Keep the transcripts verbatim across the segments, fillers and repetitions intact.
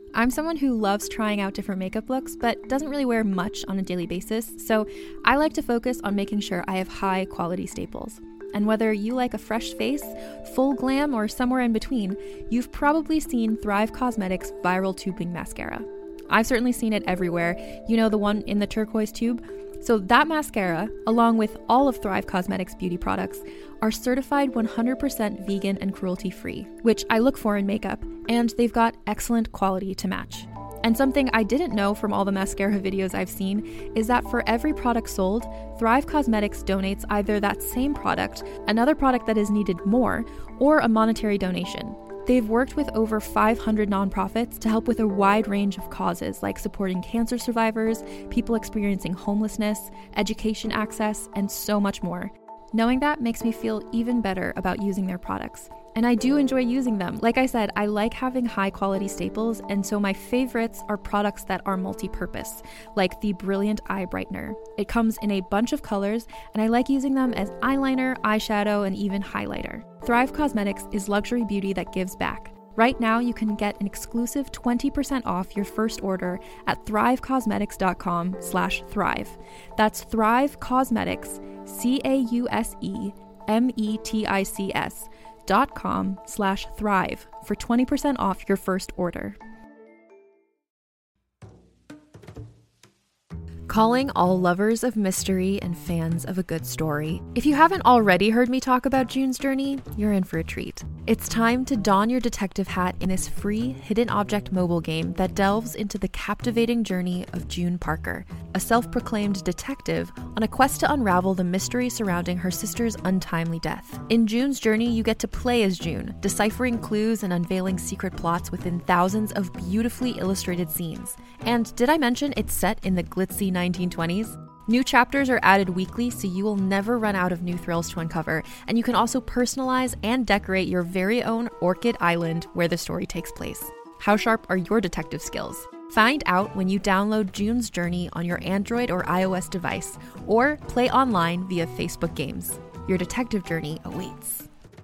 I'm someone who loves trying out different makeup looks, but doesn't really wear much on a daily basis, so I like to focus on making sure I have high quality staples. And whether you like a fresh face, full glam, or somewhere in between, you've probably seen Thrive Causemetics Viral Tubing Mascara. I've certainly seen it everywhere. You know, the one in the turquoise tube? So that mascara, along with all of Thrive Causemetics beauty products, are certified one hundred percent vegan and cruelty-free, which I look for in makeup, and they've got excellent quality to match. And something I didn't know from all the mascara videos I've seen is that for every product sold, Thrive Causemetics donates either that same product, another product that is needed more, or a monetary donation. They've worked with over five hundred nonprofits to help with a wide range of causes like supporting cancer survivors, people experiencing homelessness, education access, and so much more. Knowing that makes me feel even better about using their products. And I do enjoy using them. Like I said, I like having high quality staples, and so my favorites are products that are multi-purpose, like the Brilliant Eye Brightener. It comes in a bunch of colors, and I like using them as eyeliner, eyeshadow, and even highlighter. Thrive Causemetics is luxury beauty that gives back. Right now, you can get an exclusive twenty percent off your first order at thrivecausemetics.com slash thrive. That's Thrive Causemetics, C A U S E M E T I C S dot com slash thrive for twenty percent off your first order. Calling all lovers of mystery and fans of a good story. If you haven't already heard me talk about June's Journey, you're in for a treat. It's time to don your detective hat in this free hidden object mobile game that delves into the captivating journey of June Parker, a self-proclaimed detective on a quest to unravel the mystery surrounding her sister's untimely death. In June's Journey, you get to play as June, deciphering clues and unveiling secret plots within thousands of beautifully illustrated scenes. And did I mention it's set in the glitzy nineteen twenties? New chapters are added weekly, so you will never run out of new thrills to uncover, and you can also personalize and decorate your very own Orchid Island where the story takes place. How sharp are your detective skills? Find out when you download June's Journey on your Android or iOS device, or play online via Facebook Games. Your detective journey awaits.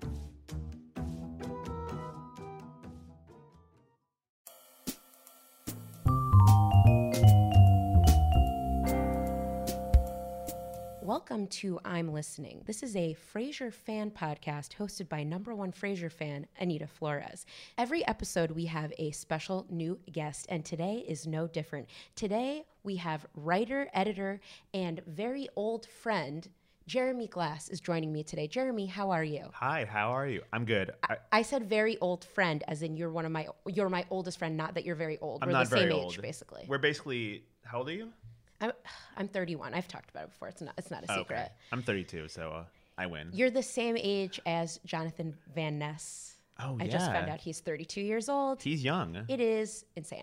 Welcome to I'm Listening. This is a Frasier fan podcast hosted by number one Frasier fan, Anita Flores. Every episode we have a special new guest, and today is no different. Today we have writer, editor, and very old friend, Jeremy Glass is joining me today. Jeremy, how are you? Hi, how are you? I'm good. I, I said very old friend, as in you're one of my you're my oldest friend, not that you're very old. I'm We're not the same very age, old. basically. We're basically, how old are you? I'm, I'm thirty-one. I've talked about it before. It's not it's not a Oh, secret. okay. I'm thirty-two, so uh, I win. You're the same age as Jonathan Van Ness. Oh, I yeah. just found out he's thirty-two years old. He's young. It is insane.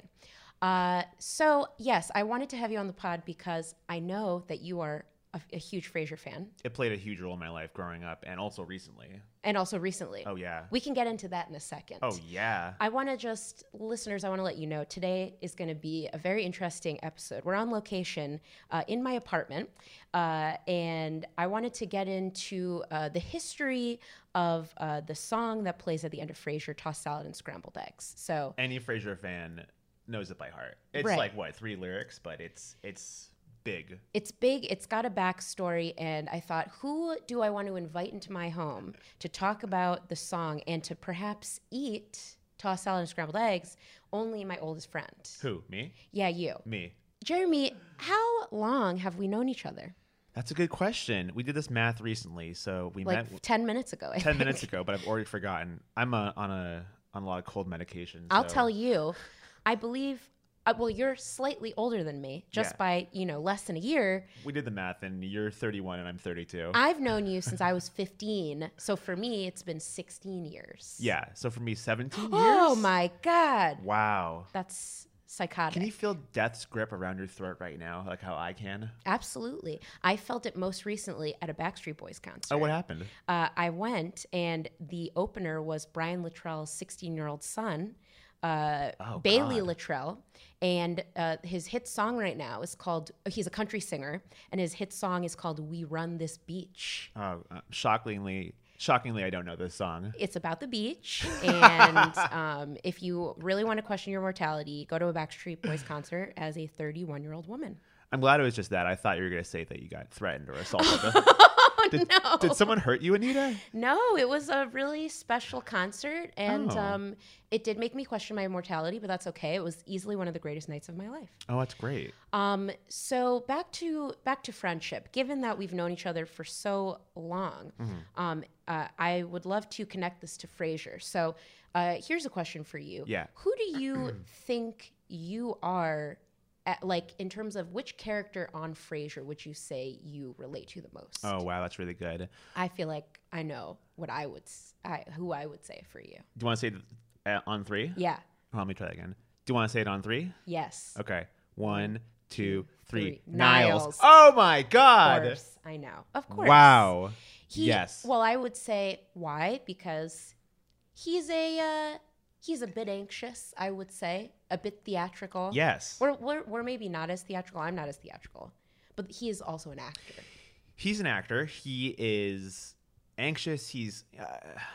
Uh, so, yes, I wanted to have you on the pod because I know that you are a, a huge Frasier fan. It played a huge role in my life growing up and also recently. And also recently. Oh, yeah. We can get into that in a second. Oh, yeah. I want to just, listeners, I want to let you know today is going to be a very interesting episode. We're on location uh, in my apartment, uh, and I wanted to get into uh, the history of uh, the song that plays at the end of Frasier, Tossed Salad and Scrambled Eggs. So Any Frasier fan knows it by heart. It's Right. like, what, three lyrics, but it's it's big. it's big, it's got a backstory, and I thought, who do I want to invite into my home to talk about the song and to perhaps eat tossed salad and scrambled eggs? Only my oldest friend. Who, me? Yeah, you. Me. Jeremy, how long have we known each other? That's a good question. We did this math recently, so we Like met ten minutes ago, I ten think. minutes ago, but I've already forgotten. I'm uh on a on a lot of cold medication. I'll so- tell you, I believe, uh, well, you're slightly older than me, just Yeah. by, you know, less than a year. We did the math, and you're thirty-one, and I'm thirty-two. I've known you since I was fifteen, so for me, it's been sixteen years. Yeah, so for me, seventeen years. Oh my God. Wow. That's psychotic. Can you feel death's grip around your throat right now, like how I can? Absolutely. I felt it most recently at a Backstreet Boys concert. Oh, what happened? Uh, I went, and the opener was Brian Luttrell's sixteen-year-old son, uh, Oh, Bailey God. Luttrell, and uh, his hit song right now is called, he's a country singer, and his hit song is called We Run This Beach. Oh, uh, shockingly, Shockingly, I don't know this song. It's about the beach. And um, if you really want to question your mortality, go to a Backstreet Boys concert as a thirty-one-year-old woman. I'm glad it was just that. I thought you were going to say that you got threatened or assaulted. Did, no. did someone hurt you, Anita? No, it was a really special concert, and Oh. um, it did make me question my mortality, but that's okay. It was easily one of the greatest nights of my life. Oh, that's great. Um, so back to back to friendship. Given that we've known each other for so long, Mm-hmm. um, uh, I would love to connect this to Frasier. So uh, here's a question for you. Yeah. Who do you think you are? At, like in terms of which character on Frasier would you say you relate to the most? Oh, wow. That's really good. I feel like I know what I would, s- I, who I would say for you. Do you want to say it uh, on three? Yeah. Oh, let me try that again. Do you want to say it on three? Yes. Okay. One, two, three. three. Niles. Niles. Oh, my Of God. course. I know. Of course. Wow. He, Yes. Well, I would say why? Because he's a uh, he's a bit anxious. I would say a bit theatrical. Yes. We're, we're we're maybe not as theatrical. I'm not as theatrical, but he is also an actor. He's an actor. He is anxious. He's, uh,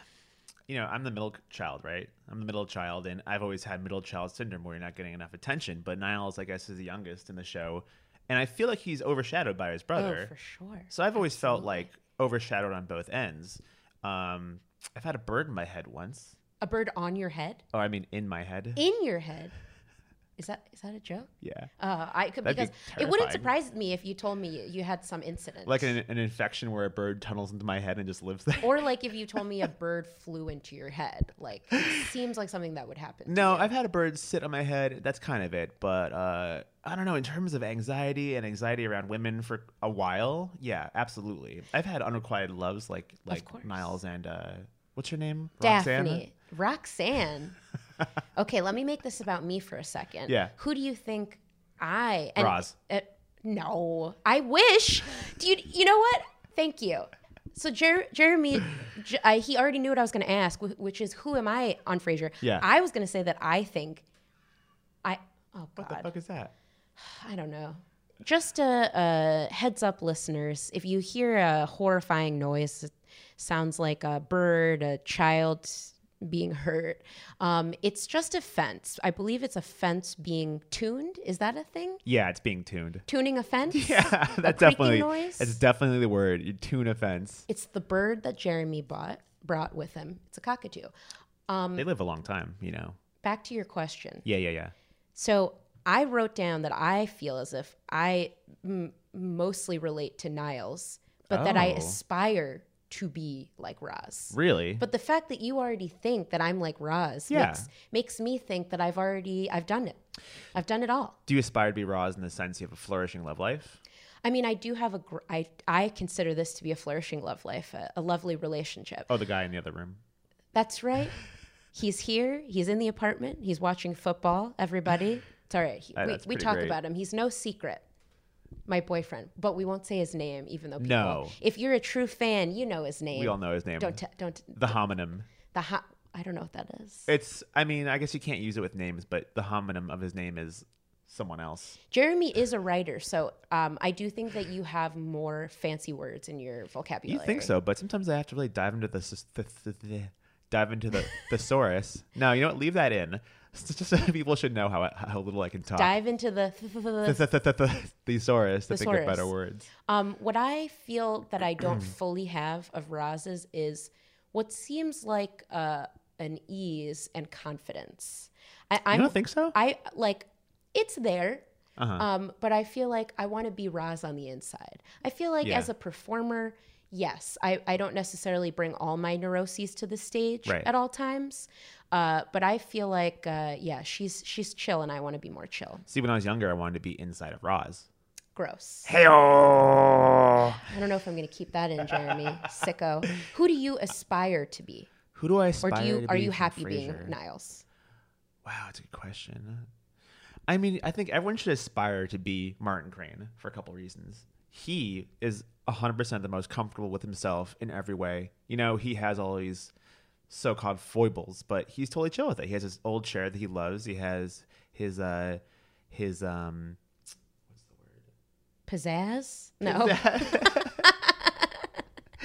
you know, I'm the middle child, right? I'm the middle child, and I've always had middle child syndrome where you're not getting enough attention. But Niles, I guess, is the youngest in the show, and I feel like he's overshadowed by his brother. Oh, for sure. So I've always felt Absolutely. like overshadowed on both ends. Um, I've had a bird in my head once. A bird on your head, Oh, I mean, in my head. in your head. Is that is that a joke? Yeah. Uh, I could That'd be because it wouldn't terrifying. surprise me if you told me you, you had some incident. Like an, an infection where a bird tunnels into my head and just lives there. or like if you told me a bird flew into your head. Like it seems like something that would happen. No, to you. I've had a bird sit on my head. That's kind of it. But uh, I don't know. In terms of anxiety and anxiety around women for a while, yeah, absolutely. I've had unrequited loves like like course. Niles and uh, what's her name? Daphne. Roxanne. Okay, let me make this about me for a second. Yeah. Who do you think I and, Roz. Uh, no, I wish. Do you? You know what? Thank you. So Jer- Jeremy, J- uh, he already knew what I was going to ask, wh- which is who am I on Frasier? Yeah. I was going to say that I think I. Oh What the God. fuck is that? I don't know. Just a, a heads up, listeners. If you hear a horrifying noise, it sounds like a bird, a child being hurt. Um, it's just a fence. I believe it's a fence being tuned. Is that a thing? Yeah, it's being tuned. Tuning a fence? Yeah, A that's creaking definitely noise? it's definitely the word. You tune a fence. It's the bird that Jeremy bought brought with him. It's a cockatoo. Um, They live a long time, you know. back to your question. Yeah, yeah, yeah. So I wrote down that I feel as if I m- mostly relate to Niles, but that I Oh. aspire to be like Roz. Really? But the fact that you already think that I'm like Roz Yeah. makes, makes me think that I've already, I've done it. I've done it all. Do you aspire to be Roz in the sense you have a flourishing love life? I mean, I do have a, gr- I, I consider this to be a flourishing love life, a, a lovely relationship. Oh, the guy in the other room. That's right. He's here. He's in the apartment. He's watching football. Everybody. It's all right. He, Uh, we that's we pretty talk great. about him. He's no secret. My boyfriend, but we won't say his name, even though people. No. If you're a true fan, you know his name. We all know his name. Don't t- don't. The homonym. The ho- I don't know what that is. It's, I mean, I guess you can't use it with names, but the homonym of his name is someone else. Jeremy is a writer, so um, I do think that you have more fancy words in your vocabulary. You think so, but sometimes I have to really dive into the, th- th- th- th- dive into the thesaurus. No, you know what? Leave that in. It's just so people should know how how little I can talk. Dive into the. Th- th- th- th- th- Thesaurus to think of Thesaurus. better words. Um, what I feel that I don't fully have of Roz's is what seems like uh, an ease and confidence. I, I'm, You don't think so? I like it's there, Uh-huh. um, but I feel like I want to be Roz on the inside. I feel like Yeah. as a performer, yes, I, I don't necessarily bring all my neuroses to the stage Right. at all times, uh, but I feel like uh, yeah, she's she's chill, and I want to be more chill. See, when I was younger, I wanted to be inside of Roz. Gross. Heyo! I don't know if I'm going to keep that in, Jeremy. Sicko. Who do you aspire to be? Who do I Or aspire do you to are be you from happy being Frasier? Niles? Wow, that's a good question. I mean, I think everyone should aspire to be Martin Crane for a couple reasons. He is one hundred percent the most comfortable with himself in every way. You know, he has all these so-called foibles, but he's totally chill with it. He has his old chair that he loves. He has his, uh, his, um, Pizzazz? No.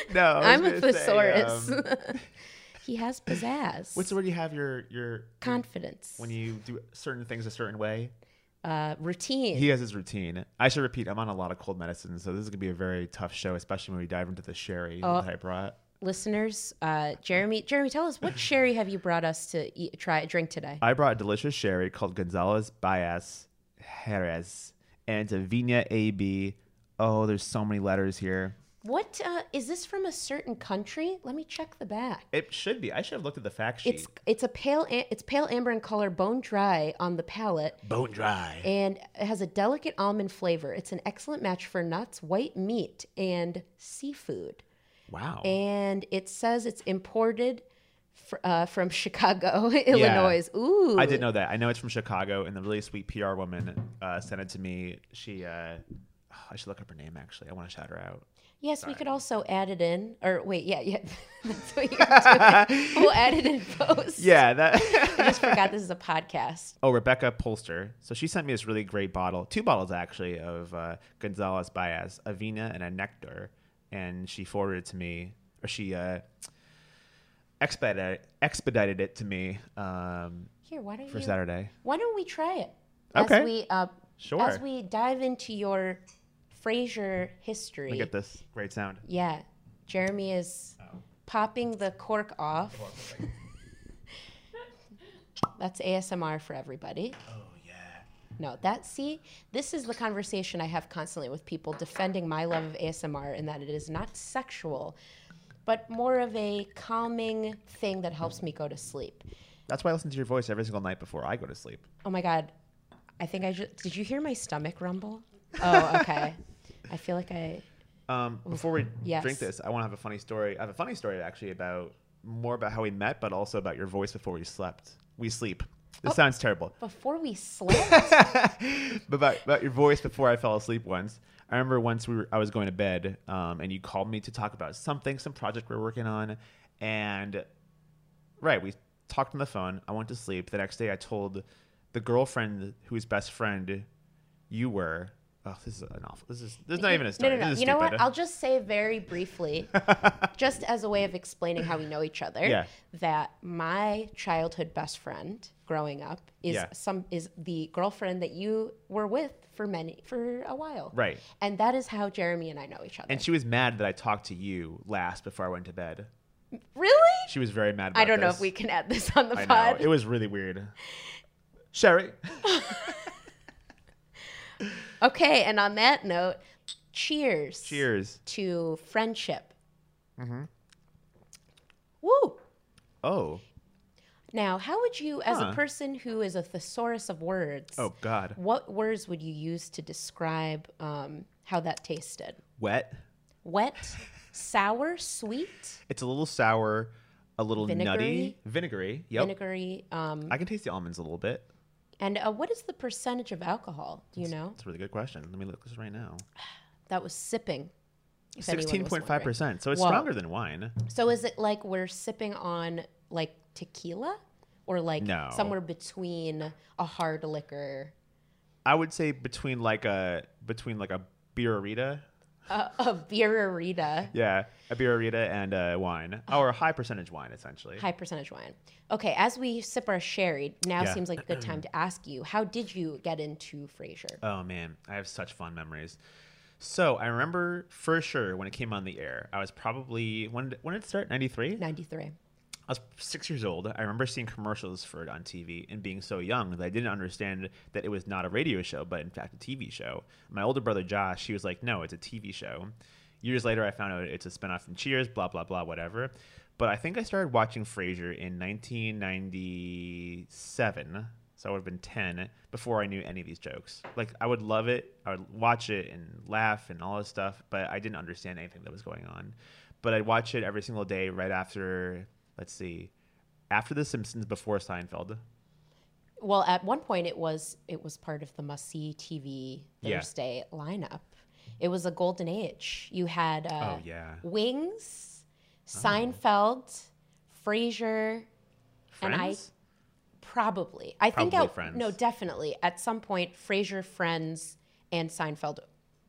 No, I was I'm a gonna say, thesaurus. um, He has pizzazz. what's the word you have your your Confidence. when you do certain things a certain way? Uh, routine. He has his routine. I should repeat, I'm on a lot of cold medicine, so this is gonna be a very tough show, especially when we dive into the sherry Oh. that I brought. Listeners, uh, Jeremy, Jeremy, tell us what sherry have you brought us to eat, try drink today? I brought a delicious sherry called Gonzalez Baez Jerez, and it's a Vina A B. Oh, there's so many letters here. What uh, is this from a certain country? Let me check the back. It should be. I should have looked at the fact sheet. It's it's a pale a- it's pale amber in color, bone dry on the palate, bone dry. and it has a delicate almond flavor. It's an excellent match for nuts, white meat, and seafood. Wow. And it says it's imported fr- uh, from Chicago, Illinois. Ooh, I didn't know that. I know it's from Chicago, and the really sweet P R woman uh, sent it to me. She, uh, oh, I should look up her name actually. I want to shout her out. Yes, we could also add it in. Or wait, yeah, yeah, that's what you're doing. We'll add it in post. Yeah, that. I just forgot this is a podcast. Oh, Rebecca Polster. So she sent me this really great bottle, two bottles actually, of uh, Gonzalez Baez, a Vina and a Nectar, and she forwarded it to me, or she uh, expedited expedited it to me um, Here, why don't for you? Saturday. Why don't we try it? Okay. As we uh, Sure. as we dive into your Frasier history. Let me get this great sound. Yeah, Jeremy is Oh. popping the cork off. That's A S M R for everybody. Oh yeah. No, that see, this is the conversation I have constantly with people defending my love of A S M R, in that it is not sexual, but more of a calming thing that helps me go to sleep. That's why I listen to your voice every single night before I go to sleep. Oh my God, I think I just did. You hear my stomach rumble? Oh, okay. I feel like I. Um, before we Yes. drink this, I want to have a funny story. I have a funny story actually about more about how we met, but also about your voice before we slept. We sleep. This Oh. sounds terrible. Before we slept, but about, about your voice before I fell asleep once. I remember once we were, I was going to bed, um, and you called me to talk about something, some project we were working on, and right, we talked on the phone. I went to sleep. The next day, I told the girlfriend whose best friend you were. Oh, this is an awful. This is. There's not even a no, story. no, no. This is You know what? stupid. I'll just say very briefly, just as a way of explaining how we know each other, Yeah. that my childhood best friend growing up is Yeah. some is the girlfriend that you were with for many for a while, Right. And that is how Jeremy and I know each other. And she was mad that I talked to you last before I went to bed. Really? She was very mad about I don't know this. if we can add this on the I pod. know. It was really weird. Sherry. Okay, and on that note, cheers. Cheers. To friendship. Mm-hmm. Woo! Oh. Now, how would you, as Huh. a person who is a thesaurus of words, Oh, God. what words would you use to describe um, how that tasted? Wet. Wet, sour, sweet, It's a little sour, a little Vinegary? nutty. Vinegary. Yep. vinegary, um, I can taste the almonds a little bit. and uh, what is the percentage of alcohol? Do you know? That's a really good question. Let me look this right now. That was sipping. if anyone was sixteen point five percent. So it's Whoa. stronger than wine. wondering. So is it like we're sipping on like tequila, or like No. somewhere between a hard liquor, I would say between like a between like a beerita. a, a beerita? Yeah, a beerita and a wine, or a high percentage wine, essentially. High percentage wine. Okay, as we sip our sherry, now Yeah. seems like a good time to ask you, how did you get into Frasier? Oh man, I have such fond memories. So I remember for sure when it came on the air. I was probably when did- when did it start? ninety-three. ninety-three. I was six years old. I remember seeing commercials for it on T V and being so young that I didn't understand that it was not a radio show, but in fact a T V show. My older brother Josh, he was like, "No, it's a T V show." Years later, I found out it's a spinoff from Cheers, blah blah blah, whatever. But I think I started watching Frasier in nineteen ninety-seven, so I would have been ten before I knew any of these jokes. Like I would love it, I would watch it and laugh and all this stuff, but I didn't understand anything that was going on. But I'd watch it every single day right after. Let's see, after The Simpsons, before Seinfeld. Well, at one point it was it was part of the must-see T V Yeah. Thursday lineup. It was a golden age. You had uh, Oh, yeah. Wings, Seinfeld, Frasier, and I Friends? probably I think Probably at, Friends. no, definitely at some point Frasier, Friends, and Seinfeld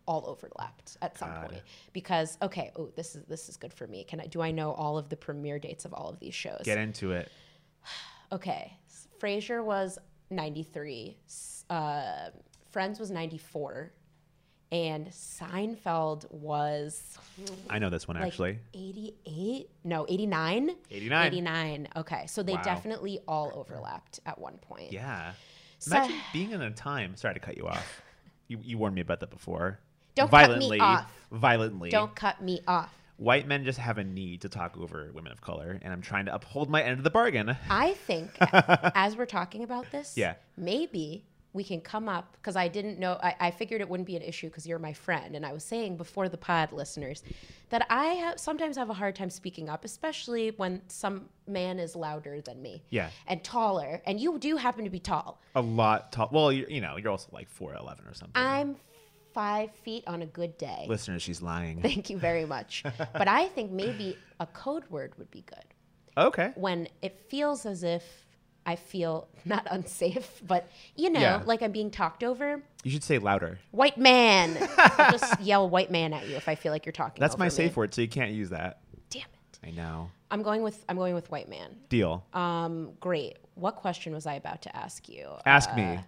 all overlapped at some God. point because okay, oh, this is this is good for me. Can I do I know all of the premiere dates of all of these shows? Get into it. Okay, Frasier was ninety-three, uh, Friends was ninety-four, and Seinfeld was I know this one like actually. eighty-eight? No, eighty-nine? eighty-nine. eighty-nine. Okay, so they Wow. definitely all overlapped at one point. Yeah. So- Imagine being in a time. Sorry to cut you off. You, you warned me about that before. Don't cut me violently, off. Violently. Don't cut me off. White men just have a need to talk over women of color, and I'm trying to uphold my end of the bargain. I think as we're talking about this, Yeah. maybe we can come up, because I didn't know, I, I figured it wouldn't be an issue because you're my friend. And I was saying before the pod, listeners, that I have, sometimes have a hard time speaking up, especially when some man is louder than me. Yeah. And taller. And you do happen to be tall. A lot tall. Well, you, you know, you're also like four eleven or something. I'm five feet on a good day. Listeners, she's lying. Thank you very much. But I think maybe a code word would be good. Okay. When it feels as if I feel not unsafe, but, you know, Yeah. like I'm being talked over. You should say louder. White man. I'll just yell white man at you if I feel like you're talking That's over my me. safe word, so you can't use that. Damn it. I know. I'm going with I'm going with white man. Deal. Um, great. What question was I about to ask you? Ask Uh, me.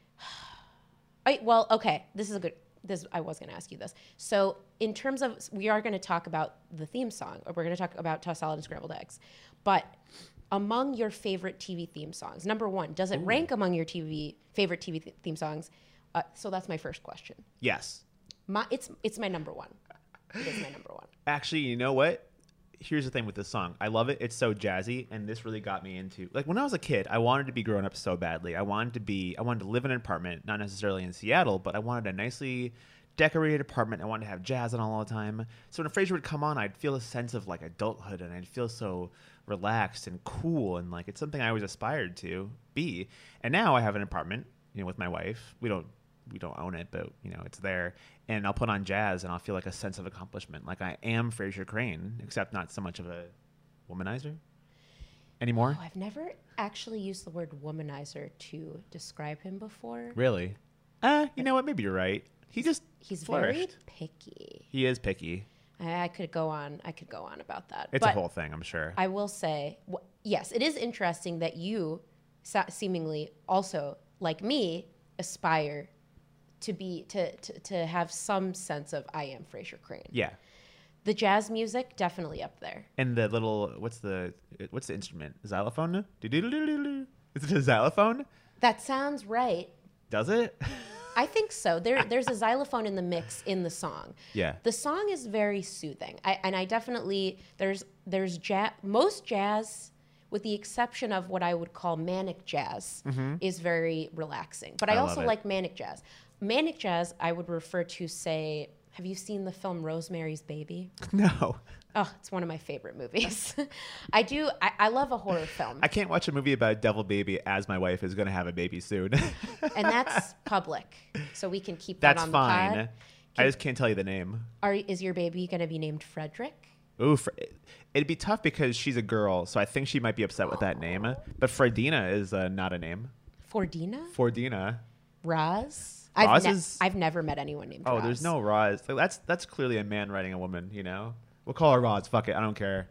I, well, okay. This is a good. This I was going to ask you this. So, in terms of, we are going to talk about the theme song, or we're going to talk about tossed salad and scrambled eggs. But among your favorite T V theme songs, number one, does it Ooh. rank among your T V favorite T V th- theme songs? Uh, so that's my first question. Yes. My it's it's my number one. It is my number one. Actually, you know what? Here's the thing with this song. I love it. It's so jazzy, and this really got me into, like, when I was a kid, I wanted to be grown up so badly. I wanted to be, I wanted to live in an apartment, not necessarily in Seattle, but I wanted a nicely decorated apartment. I wanted to have jazz on all the time. So when Frasier would come on, I'd feel a sense of like adulthood, and I'd feel so relaxed and cool, and like it's something I always aspired to be. And now I have an apartment, you know, with my wife. We don't we don't own it, but you know, it's there. And I'll put on jazz, and I'll feel like a sense of accomplishment, like I am Frasier Crane, except not so much of a womanizer anymore. Oh, I've never actually used the word womanizer to describe him before. Really? Uh, you know what? Maybe you're right. He just He's flourished. very picky. He is picky. I, I could go on. I could go on about that. It's but a whole thing, I'm sure. I will say, wh- yes, it is interesting that you sa- seemingly also, like me, aspire to be to, to to have some sense of I am Frasier Crane. Yeah. The jazz music definitely up there. And the little what's the what's the instrument? Xylophone? Do-do-do-do-do-do. Is it a xylophone? That sounds right. Does it? I think so. There, there's a xylophone in the mix in the song. Yeah. The song is very soothing, I, and I definitely there's there's jazz. Most jazz, with the exception of what I would call manic jazz, is very relaxing. But I, I love also it. like manic jazz. Manic jazz, I would refer to, say, have you seen the film Rosemary's Baby? No. Oh, it's one of my favorite movies. I do. I, I love a horror film, I can't watch a movie about a devil baby as my wife is going to have a baby soon. and that's public, so we can keep That's that on fine. the pod. I just can't tell you the name. Are, is your baby going to be named Frederick? Ooh, Fre- it'd be tough because she's a girl, so I think she might be upset with that name. But Fredina is uh, not a name. Fordina? Fordina. Roz? Roz I've, ne- is- I've never met anyone named Oh, Roz. there's no Roz. Like, that's that's clearly a man writing a woman. You know, we'll call her Roz. Fuck it, I don't care.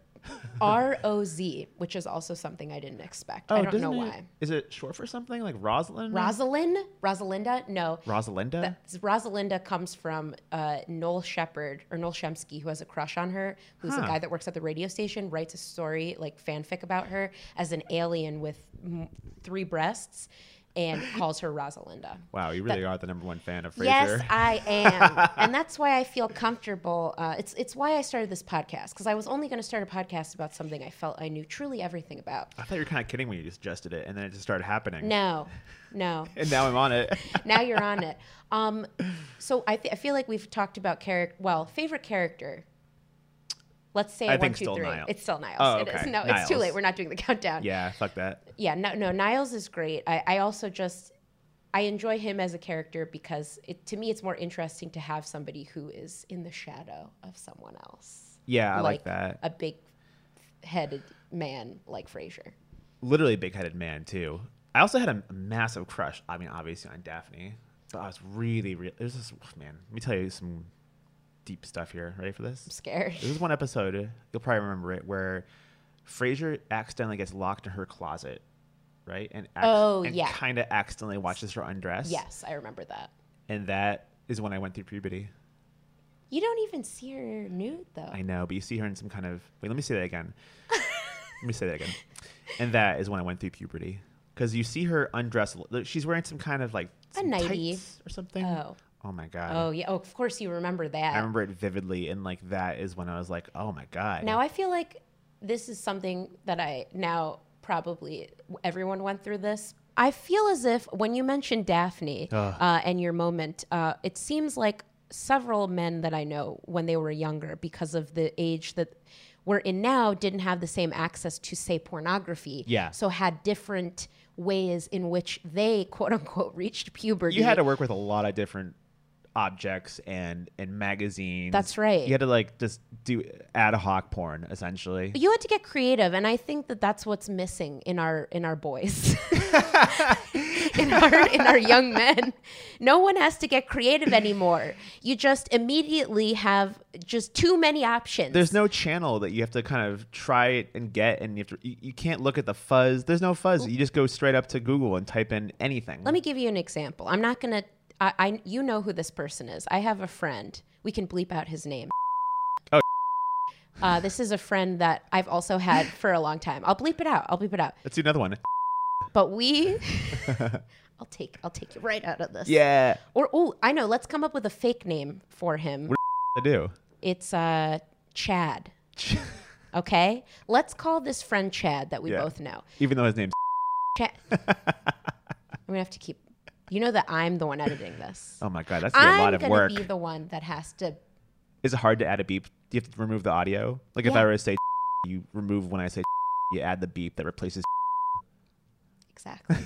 R O Z, which is also something I didn't expect. I don't know doesn't it- why. Is it short for something like Rosalind? Rosalind? Rosalinda? No. Rosalinda? That's- Rosalinda comes from uh, Noel Shepard, or Noel Shemsky, who has a crush on her, who's Huh. a guy that works at the radio station, writes a story, like fanfic about her, as an alien with m- three breasts, and calls her Rosalinda. Wow, you really are the number one fan of Frasier. Yes, I am, and that's why I feel comfortable. Uh, it's it's why I started this podcast, because I was only going to start a podcast about something I felt I knew truly everything about. I thought you were kind of kidding when you just suggested it, and then it just started happening. No, no. And now I'm on it. Now you're on it. Um, so I th- I feel like we've talked about character. Well, favorite character. Let's say I one, think two, still three. Niles. It's still Niles. Oh, It is. okay. No, it's too Niles. late. We're not doing the countdown. Yeah, fuck that. Yeah, no, no. Niles is great. I, I also just I enjoy him as a character because it, to me it's more interesting to have somebody who is in the shadow of someone else. Yeah, I like that. A big-headed man like Frasier. Literally a big-headed man too. I also had a massive crush. I mean, obviously on Daphne. But I was really, really. There's this man. Let me tell you some deep stuff here. Ready for this? I'm scared. This is one episode. You'll probably remember it, where Frasier accidentally gets locked in her closet, right? And ac- Oh, and yeah. kind of accidentally watches her undress. Yes, I remember that. And that is when I went through puberty. You don't even see her nude, though. I know, but you see her in some kind of. Wait, let me say that again. Let me say that again. And that is when I went through puberty. Because you see her undress. She's wearing some kind of like. A some nightie. tights or something. Oh. Oh my God. Oh, yeah. Oh, of course you remember that. I remember it vividly. And like that is when I was like, oh my God. Now I feel like this is something that I now probably everyone went through this. I feel as if when you mentioned Daphne uh, and your moment, uh, it seems like several men that I know when they were younger, because of the age that we're in now, didn't have the same access to, say, pornography. Yeah. So had different ways in which they, quote unquote, reached puberty. You had to work with a lot of different objects and and magazines. That's right. You had to like just do ad hoc porn essentially. You had to get creative, and I think that that's what's missing in our in our boys, in our in our young men. No one has to get creative anymore. You just immediately have just too many options. There's no channel that you have to kind of try it and get, and you have to. You, you can't look at the fuzz. There's no fuzz. You just go straight up to Google and type in anything. Let me give you an example. I'm not gonna. I, I you know who this person is. I have a friend. We can bleep out his name. Oh. Uh, this is a friend that I've also had for a long time. I'll bleep it out. I'll bleep it out. Let's do another one. But we, I'll take I'll take you right out of this. Yeah. Or oh, I know. Let's come up with a fake name for him. What to do? It's uh Chad. Okay. Let's call this friend Chad that we Yeah. both know. Even though his name's. Chad. I'm gonna have to keep. You know that I'm the one editing this. Oh my God, that's a I'm lot of gonna work. be the one that has to. Is it hard to add a beep? Do you have to remove the audio? Like if Yeah. I were to say, you remove when I say, you add the beep that replaces. Exactly.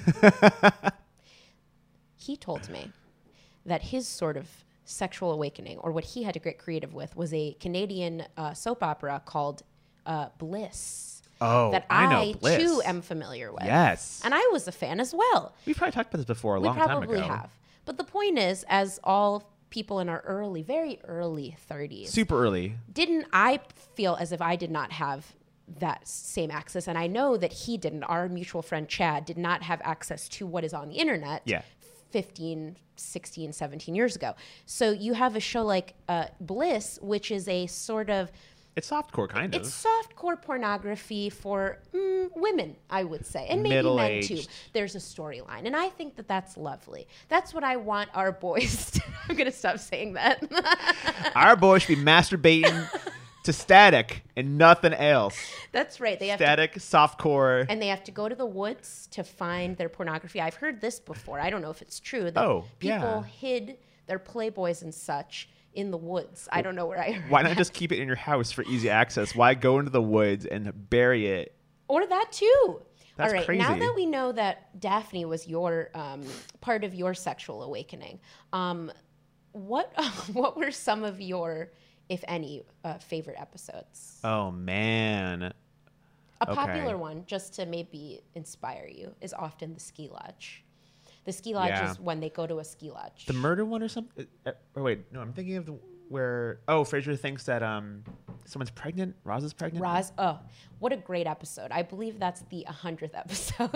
He told me that his sort of sexual awakening, or what he had to get creative with, was a Canadian uh, soap opera called uh, Bliss. Oh, that I I, know Bliss. too am familiar with. Yes. And I was a fan as well. We've probably talked about this before a We long time ago. probably have. But the point is, as all people in our early, very early thirties, Super early. didn't I feel as if I did not have that same access? And I know that he didn't. Our mutual friend Chad did not have access to what is on the internet. Yeah. fifteen, sixteen, seventeen years ago. So you have a show like uh, Bliss, which is a sort of, It's softcore, kind of. it's softcore pornography for mm, women, I would say, and maybe men too. Middle-aged. There's a storyline, and I think that that's lovely. That's what I want our boys to. I'm gonna stop saying that. Our boys should be masturbating to Static and nothing else. That's right. They have to, Static, softcore. and they have to go to the woods to find their pornography. I've heard this before. I don't know if it's true. That Oh, people yeah. hid their Playboys and such in the woods. I don't know where I heard Why not that. just keep it in your house for easy access? Why go into the woods and bury it? Or that too. That's All right. Now crazy. that we know that Daphne was your um, part of your sexual awakening, um, what what were some of your, if any, uh, favorite episodes? Oh, man. A okay. popular one, just to maybe inspire you, is often the ski lodge. The ski lodge Yeah. is when they go to a ski lodge. The murder one or something? Uh, oh, wait. No, I'm thinking of the where... Oh, Frasier thinks that um, someone's pregnant. Roz is pregnant? Roz, oh, what a great episode. I believe that's the hundredth episode.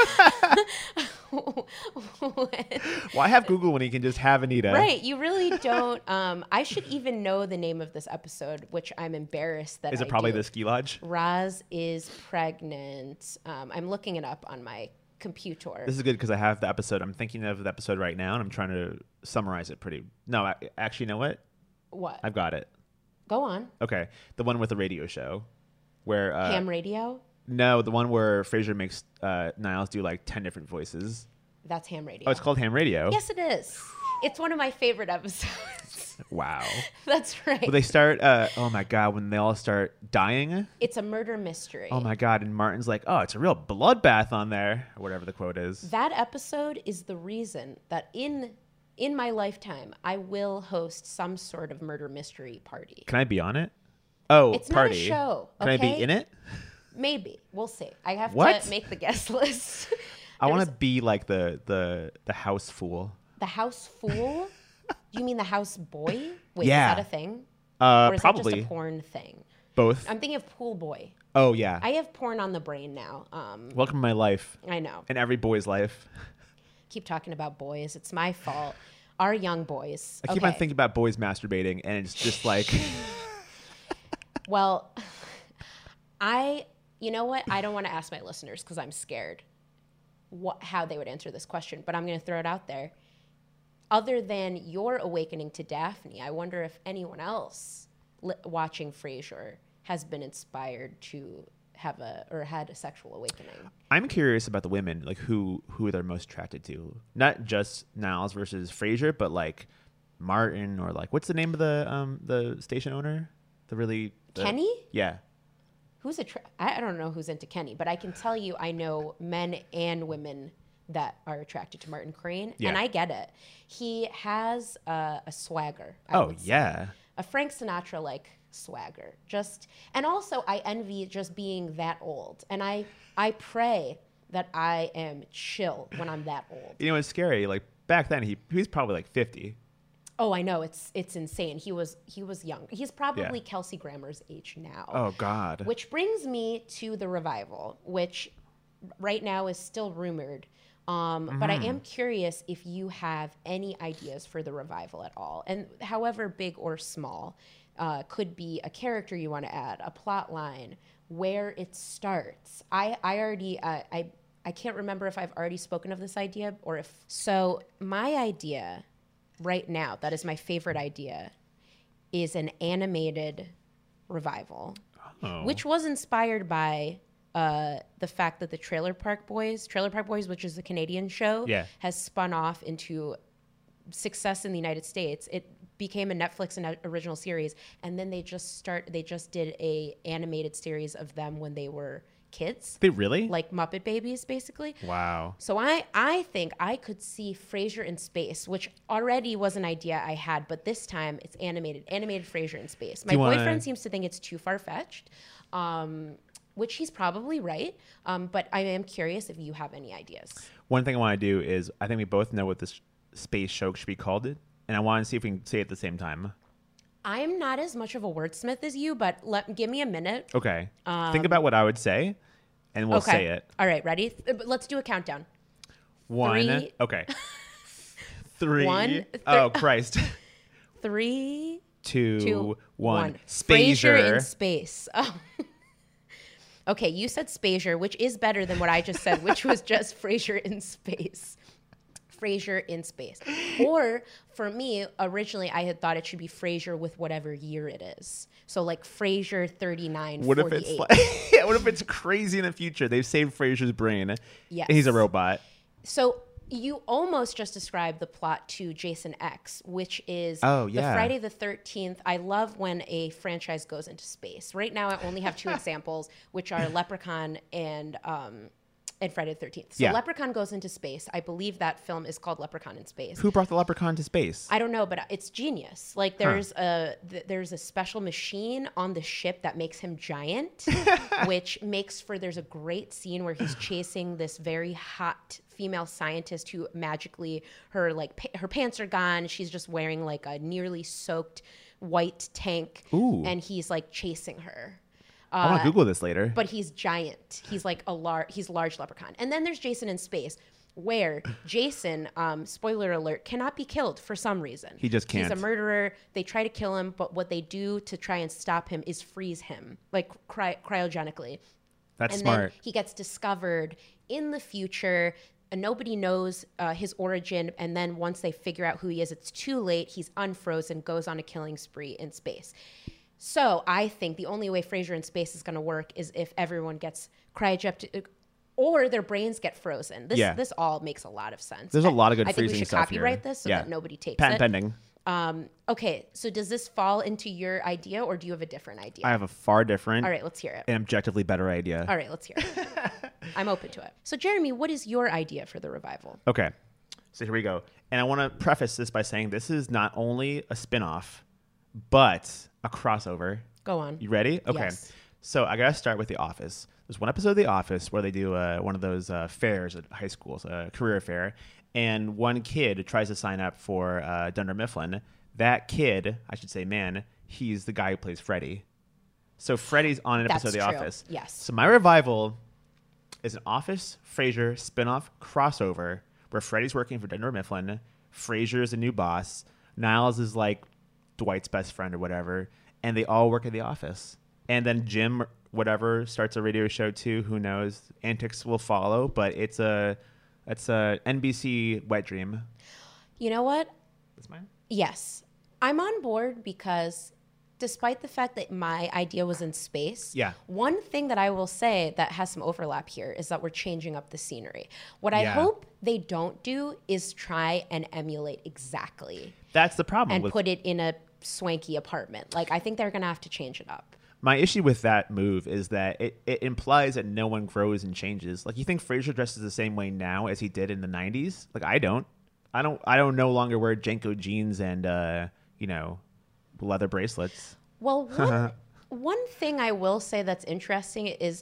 Why have Google when he can just have Anita? Right, you really don't. Um, I should even know the name of this episode, which I'm embarrassed that Is it I probably do. the ski lodge? Roz is pregnant. Um, I'm looking it up on my computer. This is good because I have the episode. I'm thinking of the episode right now, and I'm trying to summarize it pretty... No, I, actually, you know what? What? I've got it. Go on. Okay. The one with the radio show where... Uh, Ham radio? No, the one where Frasier makes uh, Niles do like ten different voices. That's ham radio. Oh, it's called Ham Radio? Yes, it is. It's one of my favorite episodes. Wow. That's right. Well, they start, uh, oh my God, when they all start dying. It's a murder mystery. Oh my God. And Martin's like, oh, it's a real bloodbath on there, or whatever the quote is. That episode is the reason that in in my lifetime, I will host some sort of murder mystery party. Can I be on it? Oh, It's not a party. show, Can I be okay? in it? Maybe. We'll see. I have What? to make the guest list. I want to There's- be like the, the, the house fool. The house fool? Do you mean the house boy? Wait, Yeah. is that a thing? Uh, Or is probably that just a porn thing? both. I'm thinking of pool boy. Oh yeah. I have porn on the brain now. Um, Welcome to my life I know. and every boy's life. Keep talking about boys. It's my fault. Our young boys. I keep okay. on thinking about boys masturbating, and it's just like, Well, I, you know what? I don't want to ask my listeners because I'm scared what how they would answer this question, but I'm going to throw it out there. Other than your awakening to Daphne, I wonder if anyone else li- watching Frasier has been inspired to have a or had a sexual awakening. I'm curious about the women, like who who they're most attracted to. Not just Niles versus Frasier, but like Martin or like what's the name of the um the station owner? The really the, Kenny? Yeah. Who's a tra- I I don't know who's into Kenny, but I can tell you I know men and women that are attracted to Martin Crane, Yeah. and I get it. He has uh, a swagger. I Oh would say. yeah. A Frank Sinatra like swagger. Just and also I envy just being that old, and I I pray that I am chill when I'm that old. You know, it's scary. Like back then, he he was probably like fifty. Oh, I know, it's it's insane. He was he was young. He's probably Yeah. Kelsey Grammer's age now. Oh God. Which brings me to the revival, which right now is still rumored. Um, But I am curious if you have any ideas for the revival at all. And however big or small, uh, could be a character you want to add, a plot line, where it starts. I, I already, uh, I, I can't remember if I've already spoken of this idea or if. So my idea right now, that is my favorite idea, is an animated revival. Oh. Which was inspired by uh, the fact that the Trailer Park Boys, Trailer Park Boys, which is a Canadian show, Yeah. has spun off into success in the United States. It became a Netflix and original series, and then they just start. They just did a animated series of them when they were kids, They really? like Muppet Babies, basically. Wow. So I, I think I could see Frasier in space, which already was an idea I had, but this time it's animated, animated Frasier in space. My you wanna- boyfriend seems to think it's too far-fetched, um, which he's probably right, um, but I am curious if you have any ideas. One thing I want to do is I think we both know what this space show should be called, and I want to see if we can say it at the same time. I'm not as much of a wordsmith as you, but let give me a minute. Okay. Think about what I would say, and we'll okay. say it. All right, ready? Th- but Let's do a countdown. One. Three. Okay. Three. One, th- oh Christ. Three, Two. two, one. one. Frasier in Spazier. space. Oh. Okay, you said Spazier, which is better than what I just said, which was just Frasier in space. Frasier in space. Or for me, originally I had thought it should be Frasier with whatever year it is. So like Frasier thirty-nine, What if forty-eight. it's like? Yeah, what if it's crazy in the future? They've saved Frasier's brain. Yes. And he's a robot. So you almost just described the plot to Jason X, which is Oh, the yeah. Friday the thirteenth. I love when a franchise goes into space. Right now, I only have two examples, which are Leprechaun and um, and Friday the thirteenth. So Yeah. Leprechaun goes into space. I believe that film is called Leprechaun in Space. Who brought the leprechaun to space? I don't know, but it's genius. Like there's a th- there's a special machine on the ship that makes him giant, which makes for there's a great scene where he's chasing this very hot female scientist who magically her like pa- her pants are gone. She's just wearing like a nearly soaked white tank, Ooh. and he's like chasing her. I want to Google this later. But he's giant. He's like a large. He's large leprechaun. And then there's Jason in space, where Jason, um, spoiler alert, cannot be killed for some reason. He just He's a can't. murderer. They try to kill him, but what they do to try and stop him is freeze him, like cry- cryogenically. That's and smart. then he gets discovered in the future. And nobody knows uh, his origin. And then once they figure out who he is, it's too late. He's unfrozen, goes on a killing spree in space. So I think the only way Frasier in space is going to work is if everyone gets cryogenic, or their brains get frozen. This Yeah. this all makes a lot of sense. There's a lot of good I think we freezing should stuff here. copyright this so Yeah. that nobody takes Patent it. pending. Um, okay, so does this fall into your idea, or do you have a different idea? I have a far different All right, let's hear it. and objectively better idea. All right, let's hear it. I'm open to it. So Jeremy, what is your idea for the revival? Okay. So here we go. And I want to preface this by saying this is not only a spin-off, but a crossover. Go on. You ready? Okay. Yes. So I got to start with The Office. There's one episode of The Office where they do uh, one of those uh, fairs at high schools, a career fair. and one kid tries to sign up for uh, Dunder Mifflin. That kid, I should say man, he's the guy who plays Freddy. So Freddy's on an That's episode of The true. Office. Yes. So my revival is an Office Frasier spinoff crossover where Freddy's working for Dunder Mifflin, Frasier is a new boss, Niles is like Dwight's best friend or whatever, and they all work at the office. And then Jim, whatever, starts a radio show too. Who knows? Antics will follow, but it's a it's a N B C wet dream. You know what? That's mine. Yes. I'm on board because despite the fact that my idea was in space, Yeah. one thing that I will say that has some overlap here is that we're changing up the scenery. What I Yeah. hope they don't do is try and emulate exactly That's the problem. and with put it in a swanky apartment. Like, I think they're going to have to change it up. My issue with that move is that it, it implies that no one grows and changes. Like, you think Frasier dresses the same way now as he did in the nineties? Like, I don't. I don't. I don't no longer wear Jenko jeans and uh, you know, leather bracelets. Well, one, one thing I will say that's interesting is,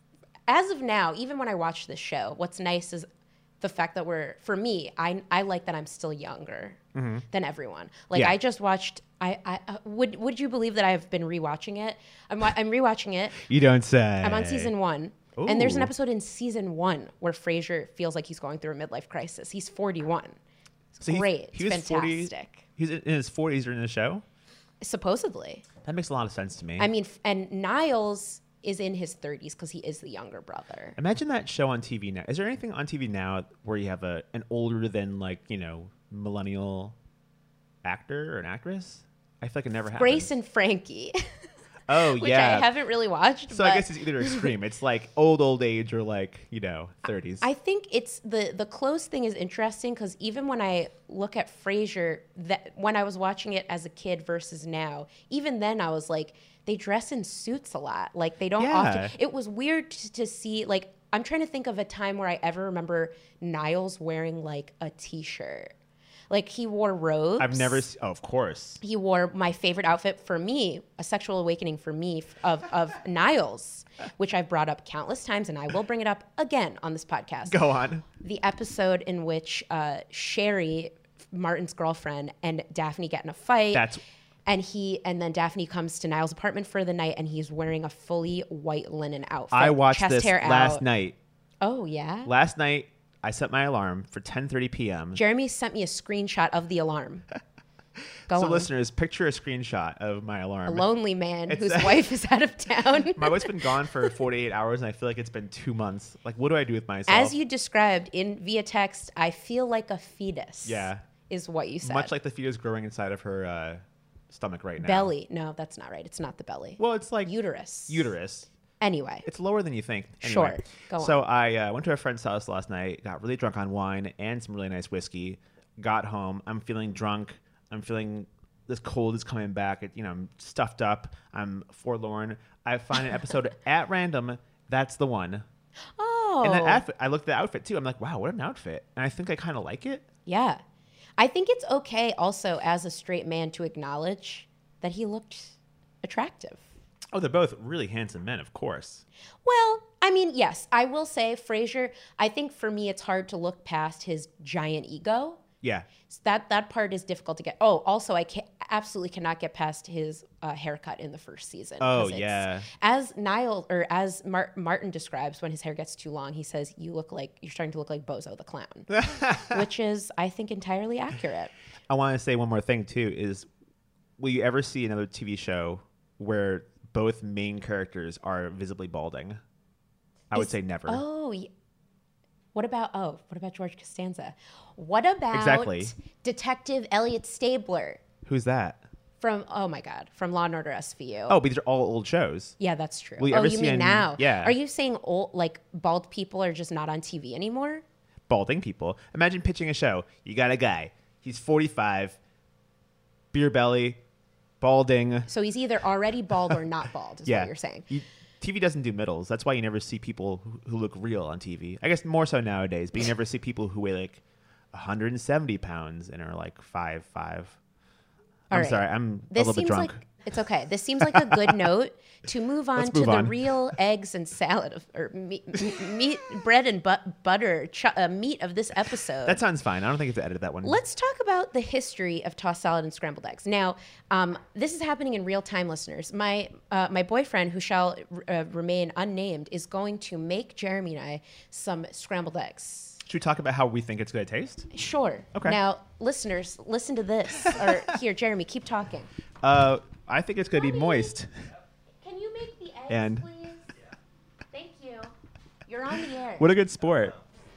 as of now, even when I watch this show, what's nice is the fact that we're, for me, I I like that I'm still younger mm-hmm. than everyone. Like, Yeah. I just watched, I, I uh, would would you believe that I've been rewatching it? I'm, wa- I'm rewatching it. You don't say. I'm on season one. And there's an Ooh. episode in season one where Frasier feels like he's going through a midlife crisis. He's forty-one. It's So he- great. he it's was forty fantastic. He's in his forties during the show. Supposedly. That makes a lot of sense to me. I mean, f- and Niles is in his thirties because he is the younger brother. Imagine that show on T V now. Is there anything on T V now where you have a an older than like you know millennial actor or an actress? I feel like it never happens. Grace and Frankie, Oh which yeah. I haven't really watched. So but I guess it's either extreme. It's like old old age or like you know thirties. I think it's the the close thing is interesting because even when I look at Frasier, that when I was watching it as a kid versus now, even then I was like, they dress in suits a lot. Like they don't Yeah. often. It was weird to, to see. Like I'm trying to think of a time where I ever remember Niles wearing like a t-shirt. Like he wore robes. I've never. Se- oh, of course. He wore my favorite outfit for me, a sexual awakening for me f- of, of Niles, which I've brought up countless times, and I will bring it up again on this podcast. Go on. The episode in which uh, Sherry, Martin's girlfriend, and Daphne get in a fight. That's. And he and then Daphne comes to Niles' apartment for the night, and he's wearing a fully white linen outfit. I watched chest this hair last out. night. Oh yeah. Last night, I set my alarm for ten thirty p.m. Jeremy sent me a screenshot of the alarm. Go So, on. listeners, picture a screenshot of my alarm. A lonely man It's- whose wife is out of town. My wife's been gone for forty-eight hours, and I feel like it's been two months. Like, what do I do with myself? As you described in via text, I feel like a fetus. Yeah. Is what you said. Much like the fetus growing inside of her uh, stomach right now. belly. No, that's not right. It's not the belly. Well, it's like Uterus. uterus. Anyway. It's lower than you think. Anyway. Sure. Go on. So I uh, went to a friend's house last night, got really drunk on wine and some really nice whiskey. Got home. I'm feeling drunk. I'm feeling this cold is coming back. It, you know, I'm stuffed up. I'm forlorn. I find an episode at random. That's the one. Oh. And that outfit, I looked at the outfit too. I'm like, wow, what an outfit. And I think I kind of like it. Yeah. I think it's okay also as a straight man to acknowledge that he looked attractive. Oh, they're both really handsome men, of course. Well, I mean, yes, I will say Frasier, I think for me it's hard to look past his giant ego. Yeah. So that that part is difficult to get. Oh, also I can absolutely cannot get past his uh, haircut in the first season. Oh, 'cause it's- yeah. As Niall or as Mar- Martin describes when his hair gets too long, he says you look like you're starting to look like Bozo the Clown, which is I think entirely accurate. I want to say one more thing too is will you ever see another T V show where both main characters are visibly balding? I would Is- say never. Oh, y- what about oh, what about George Costanza? What about Exactly. Detective Elliot Stabler Who's that? from oh my god, from Law and Order S V U? Oh, but these are all old shows. Yeah, that's true. Will you oh, ever you see mean an- now? yeah. Are you saying old like bald people are just not on T V anymore? Balding people. Imagine pitching a show. You got a guy. He's forty-five, beer belly, balding. So he's either already bald or not bald, is Yeah. what you're saying. You, T V doesn't do middles. That's why you never see people who, who look real on T V. I guess more so nowadays, but you never see people who weigh like one hundred seventy pounds and are like five five. All I'm right. sorry. I'm a This little bit seems drunk. like It's okay. This seems like a good note to move on Let's to move the on. real eggs and salad of, or meat, meat, bread and but, butter, ch- uh, meat of this episode. That sounds fine. I don't think you have to edit that one. Let's talk about the history of tossed salad and scrambled eggs. Now, um, this is happening in real time, listeners. My uh, my boyfriend, who shall uh, remain unnamed, is going to make Jeremy and I some scrambled eggs. Should we talk about how we think it's going to taste? Sure. Okay. Now, listeners, listen to this. Or here, Jeremy, keep talking. Uh, I think it's going to be Honey. moist. Can you make the eggs, And- please? Thank you. You're on the air. What a good sport.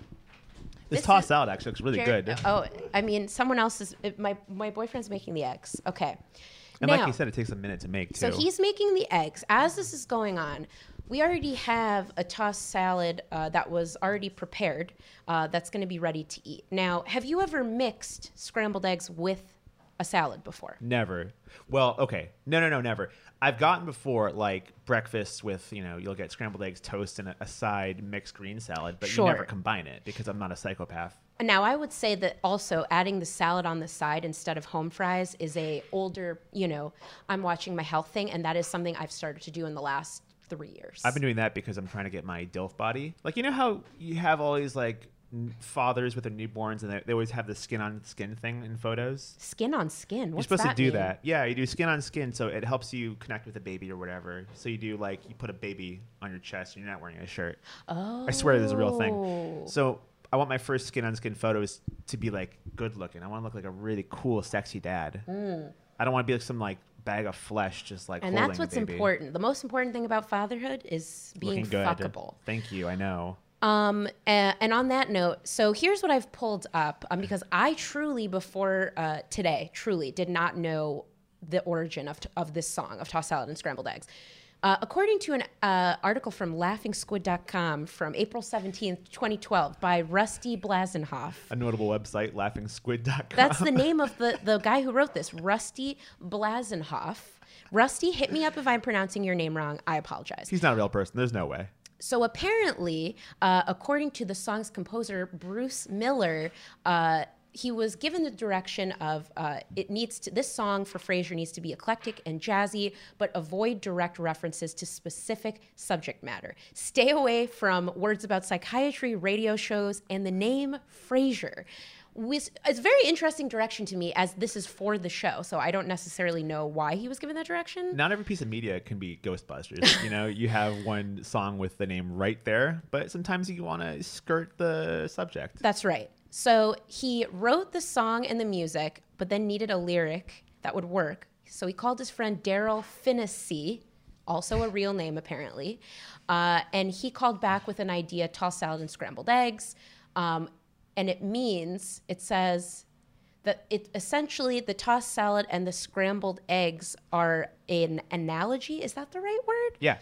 This, This tossed is- salad actually looks really Jer- good. Oh, I mean, someone else is. it- My my boyfriend's making the eggs. Okay. And now, like you said, it takes a minute to make too. so he's making the eggs. As this is going on, we already have a tossed salad uh, that was already prepared. Uh, that's going to be ready to eat. Now, have you ever mixed scrambled eggs with a salad before? Never. Well, okay. No, no, no, never. I've gotten before like breakfasts with, you know, you'll get scrambled eggs, toast, and a, a side mixed green salad, but Sure. you never combine it because I'm not a psychopath. Now, I would say that also adding the salad on the side instead of home fries is a older, you know, I'm watching my health thing, and that is something I've started to do in the last three years. I've been doing that because I'm trying to get my DILF body. Like, you know how you have all these like n- fathers with their newborns and they, they always have the skin on skin thing in photos? Skin on skin. What's You're supposed that to do mean? that. Yeah, you do skin on skin, so it helps you connect with a baby or whatever. So you do like you put a baby on your chest and you're not wearing a shirt. Oh. I swear this is a real thing. So I want my first skin on skin photos to be like good looking. I want to look like a really cool, sexy dad. Mm. I don't want to be like some like bag of flesh, just like And holding that's a what's baby. important. The most important thing about fatherhood is being Looking good. fuckable. Thank you. I know. Um, a- and on that note, so here's what I've pulled up um, because I truly, before uh, today, truly did not know the origin of, of this song of tossed salad and scrambled eggs. Uh, according to an uh, article from laughing squid dot com from April seventeenth, twenty twelve by Rusty Blasenhoff. A notable website, laughing squid dot com. That's the name of the, the guy who wrote this, Rusty Blasenhoff. Rusty, hit me up if I'm pronouncing your name wrong. I apologize. He's not a real person. There's no way. So apparently, uh, according to the song's composer, Bruce Miller, uh, he was given the direction of uh, it needs to, this song for Frasier needs to be eclectic and jazzy, but avoid direct references to specific subject matter. Stay away from words about psychiatry, radio shows, and the name Frasier. Was, it's a very interesting direction to me as this is for the show, so I don't necessarily know why he was given that direction. Not every piece of media can be Ghostbusters. You know, you have one song with the name right there, but sometimes you want to skirt the subject. That's right. So he wrote the song and the music, but then needed a lyric that would work. So he called his friend Daryl Finnessy, also a real name apparently, uh, and he called back with an idea: tossed salad and scrambled eggs. Um, and it means, it says that it essentially the tossed salad and the scrambled eggs are an analogy. Is that the right word? Yeah.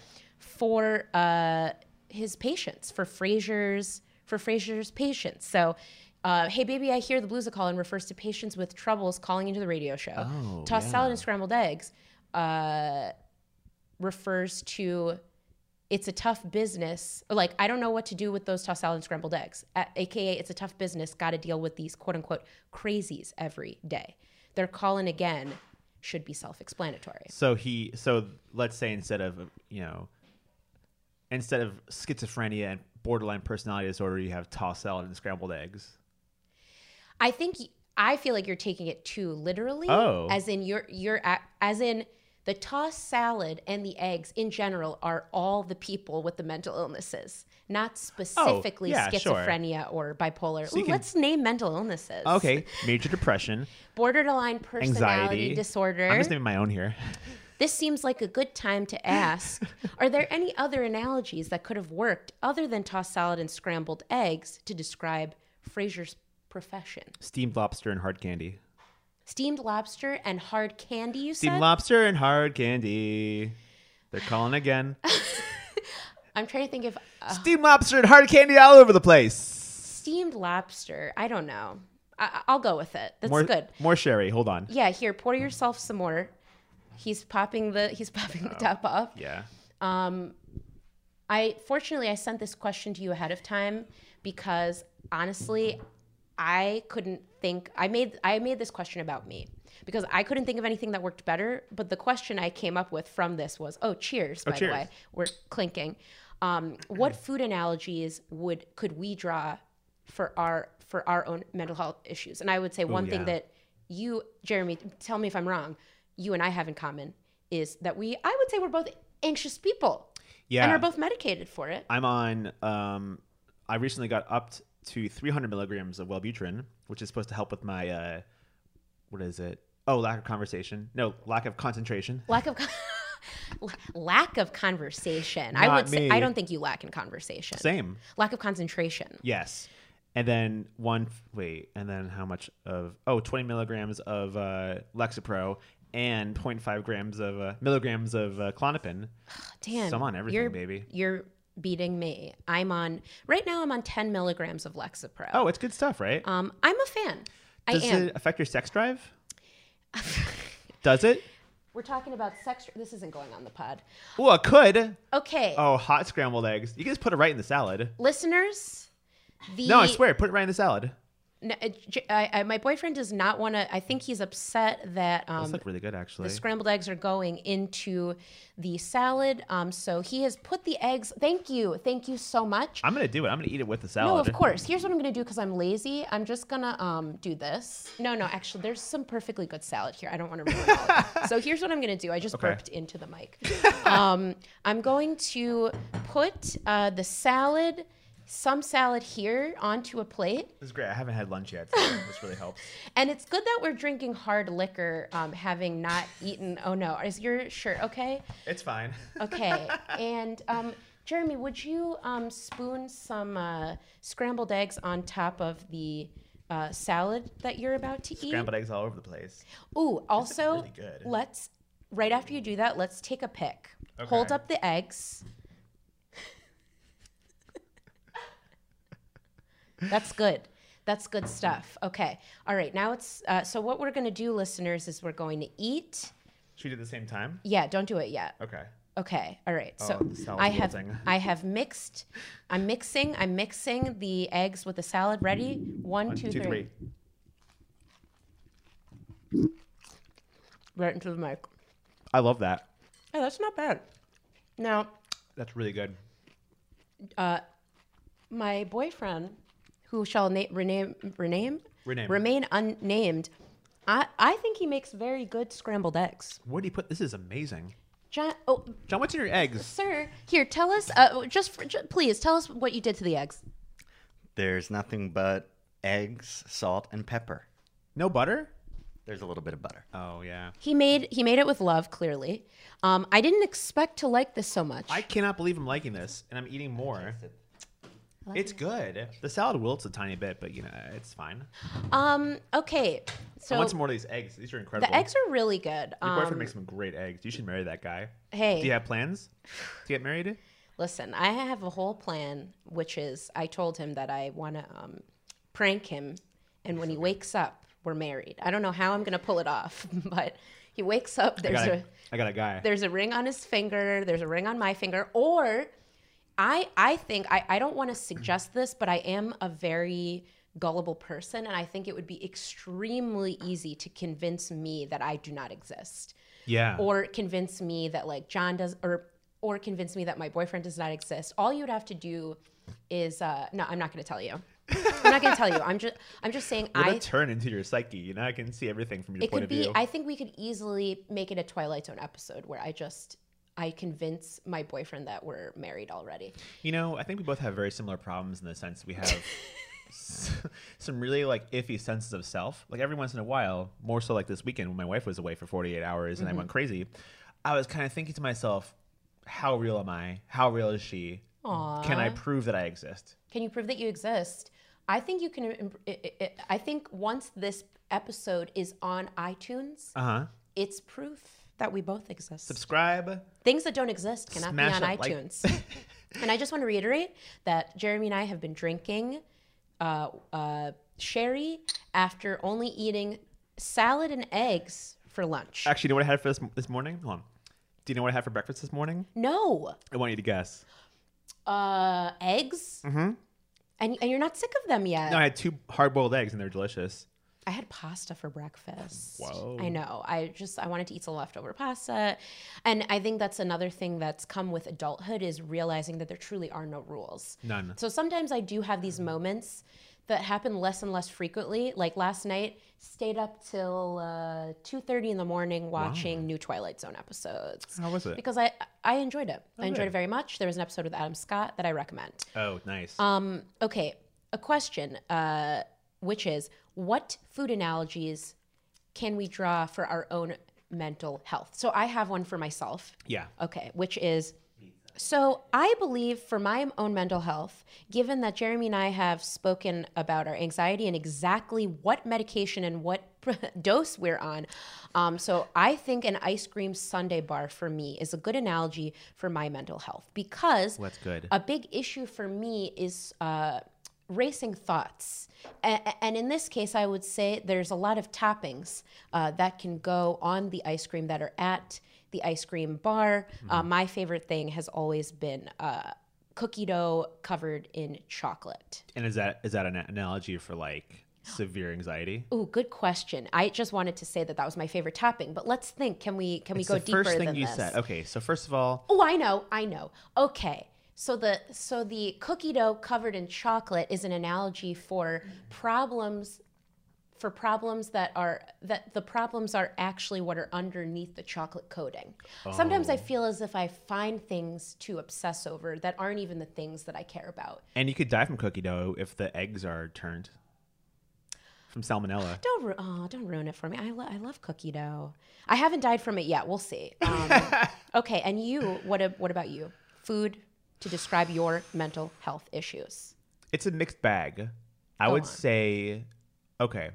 For uh, his patients, for Frasier's for Frasier's patients. So, uh, hey baby, I hear the blues are calling refers to patients with troubles calling into the radio show. Oh, Tossed yeah. salad and scrambled eggs uh, refers to it's a tough business. Like, I don't know what to do with those tossed salad and scrambled eggs. A- A K A, it's a tough business. Got to deal with these quote unquote crazies every day. Their calling again should be self-explanatory. So he, so let's say instead of, you know, instead of schizophrenia and borderline personality disorder, you have tossed salad and scrambled eggs. I think y- I feel like you're taking it too literally. Oh. As in you're you're a- as in the tossed salad and the eggs in general are all the people with the mental illnesses, not specifically yeah, sure. schizophrenia or bipolar. So you Ooh, can- let's name mental illnesses. Okay. Major depression, Borderline personality anxiety, disorder. I'm just naming my own here. This seems like a good time to ask, are there any other analogies that could have worked other than tossed salad and scrambled eggs to describe Frasier's profession? Steamed lobster and hard candy. Steamed lobster and hard candy, you Steamed said? lobster and hard candy. They're calling again. I'm trying to think if uh, Steamed lobster and hard candy all over the place. steamed lobster, I don't know. I- I'll go with it. That's More, good. More sherry. Hold on. Yeah, here, pour yourself some more. He's popping the he's popping the top off. Yeah. Um, I fortunately I sent this question to you ahead of time because honestly, I couldn't think. I made I made this question about me because I couldn't think of anything that worked better. But the question I came up with from this was, oh, cheers! Oh, by cheers. the way, we're clinking. Um, what food analogies would could we draw for our for our own mental health issues? And I would say one Ooh, thing yeah. that you, Jeremy, tell me if I'm wrong. You and I have in common is that we. I would say we're both anxious people. Yeah. And are both medicated for it. I'm on, um, I recently got upped to three hundred milligrams of Wellbutrin, which is supposed to help with my, uh, what is it? Oh, lack of conversation. No, lack of concentration. Lack of con- lack of conversation. Not I would say me. I don't think you lack in conversation. Same. Lack of concentration. Yes. And then one, wait, and then how much of, oh, twenty milligrams of uh, Lexapro and zero point five grams of, uh, milligrams of uh, Klonopin. Damn. So I'm on everything, you're, baby. You're beating me. I'm on, right now I'm on ten milligrams of Lexapro. Oh, it's good stuff, right? Um, I'm a fan. Does I am. it affect your sex drive? Does it? We're talking about sex. This isn't going on the pod. Well, it could. Okay. Oh, hot scrambled eggs. You can just put it right in the salad. Listeners, the. No, I swear, put it right in the salad. No, uh, J- I, I, my boyfriend does not want to. I think he's upset that um, Those look really good, actually. the scrambled eggs are going into the salad. Um, so he has put the eggs. Thank you, thank you so much. I'm gonna do it. I'm gonna eat it with the salad. No, of course. Here's what I'm gonna do because I'm lazy. I'm just gonna um, do this. No, no, actually, there's some perfectly good salad here. I don't want to ruin all of it. So here's what I'm gonna do. I just Okay. burped into the mic. Um, I'm going to put uh, the salad. Some salad here onto a plate. This is great. I haven't had lunch yet, so this really helps. And it's good that we're drinking hard liquor, um, having not eaten. Oh no, is your shirt okay? It's fine. Okay. And um, Jeremy, would you um, spoon some uh, scrambled eggs on top of the uh, salad that you're about to eat? Scrambled eggs all over the place. Ooh, also, really good. let's, right after you do that, let's take a pic. Hold Okay. up the eggs. That's good. That's good stuff. Okay. All right. Now it's, uh, so what we're going to do, listeners, is we're going to eat. Should we do it at the same time? Yeah, don't do it yet. Okay. Okay. All right. So Oh, the salad's I have wilting. I have mixed. I'm mixing. I'm mixing the eggs with the salad. Ready? One, One, two, two, three. Right into the mic. I love that. Oh, that's not bad. Now, That's really good. uh, my boyfriend, who shall na- rename, rename, Rename. remain unnamed, I I think he makes very good scrambled eggs. Where do you put this? Is amazing. John, oh, John, what's in your eggs? sir, here, tell us. Uh, just, for, ju- please tell us what you did to the eggs. There's nothing but eggs, salt, and pepper. No butter? There's a little bit of butter. Oh yeah. He made he made it with love, clearly. Um, I didn't expect to like this so much. I cannot believe I'm liking this, and I'm eating more. It's good. The salad wilts a tiny bit, but you know it's fine. um, okay, so I want some more of these eggs. These are incredible. the eggs are really good. Your boyfriend Um, makes some great eggs. You should marry that guy. hey, Do you have plans to get married? listen, I have a whole plan, which is I told him that I want to um, prank him, and when he wakes up, we're married. I don't know how I'm gonna pull it off, but he wakes up. I There's got, a a, I got a guy. there's a ring on his finger. There's a ring on my finger. Or I I think I, I don't want to suggest this, but I am a very gullible person, and I think it would be extremely easy to convince me that I do not exist. Yeah. Or convince me that like John does or or convince me that my boyfriend does not exist. All you would have to do is uh no, I'm not gonna tell you. I'm not gonna tell you. I'm just I'm just saying Let I it turn into your psyche. You know, I can see everything from your it point could of be view. I think we could easily make it a Twilight Zone episode where I just I convince my boyfriend that we're married already. You know, I think we both have very similar problems in the sense we have s- some really like iffy senses of self. Like every once in a while, more so like this weekend when my wife was away for forty-eight hours and Mm-hmm. I went crazy, I was kind of thinking to myself, how real am I? How real is she? Can I prove that I exist? Can you prove that you exist? I think you can. im- i- i- i- I think once this episode is on iTunes, Uh huh. it's proof that we both exist. Subscribe. Things that don't exist cannot Smash be on that like- iTunes. And I just want to reiterate that Jeremy and I have been drinking uh, uh, sherry after only eating salad and eggs for lunch. Actually, you know what I had for this this morning? Hold on. Do you know what I had for breakfast this morning? No, I want you to guess. uh, eggs. Mm-hmm. And, and you're not sick of them yet. No, I had two hard-boiled eggs and they're delicious. I had pasta for breakfast. Whoa. I know. I just, I wanted to eat some leftover pasta. And I think that's another thing that's come with adulthood is realizing that there truly are no rules. None. So sometimes I do have these moments that happen less and less frequently. Like last night, stayed up till uh, two thirty in the morning watching Wow. new Twilight Zone episodes. How was it? Because I, I enjoyed it. Oh, I enjoyed good. it very much. There was an episode with Adam Scott that I recommend. Oh, nice. Um, okay, a question, uh, which is, what food analogies can we draw for our own mental health? So I have one for myself. yeah. Okay, which is, so I believe for my own mental health, given that Jeremy and I have spoken about our anxiety and exactly what medication and what dose we're on, um, so I think an ice cream sundae bar for me is a good analogy for my mental health because Well, that's good. a big issue for me is uh, racing thoughts. A- and in this case, I would say there's a lot of toppings uh, that can go on the ice cream that are at the ice cream bar. Uh, my favorite thing has always been uh, cookie dough covered in chocolate. And is that is that an analogy for like severe anxiety? Ooh, good question. I just wanted to say that that was my favorite topping, but let's think. Can we can we It's go the deeper first thing than you this? said. Okay, so first of all, Oh, I know, I know. Okay. So the so the cookie dough covered in chocolate is an analogy for problems for problems that are that the problems are actually what are underneath the chocolate coating. Sometimes I feel as if I find things to obsess over that aren't even the things that I care about. and you could die from cookie dough if the eggs are turned from salmonella. Don't ru- oh, don't ruin it for me. I, lo- I love cookie dough. I haven't died from it yet. We'll see. Um, okay, and you? What? A, what about you? Food to describe your mental health issues. It's a mixed bag. I Go would on. say, okay.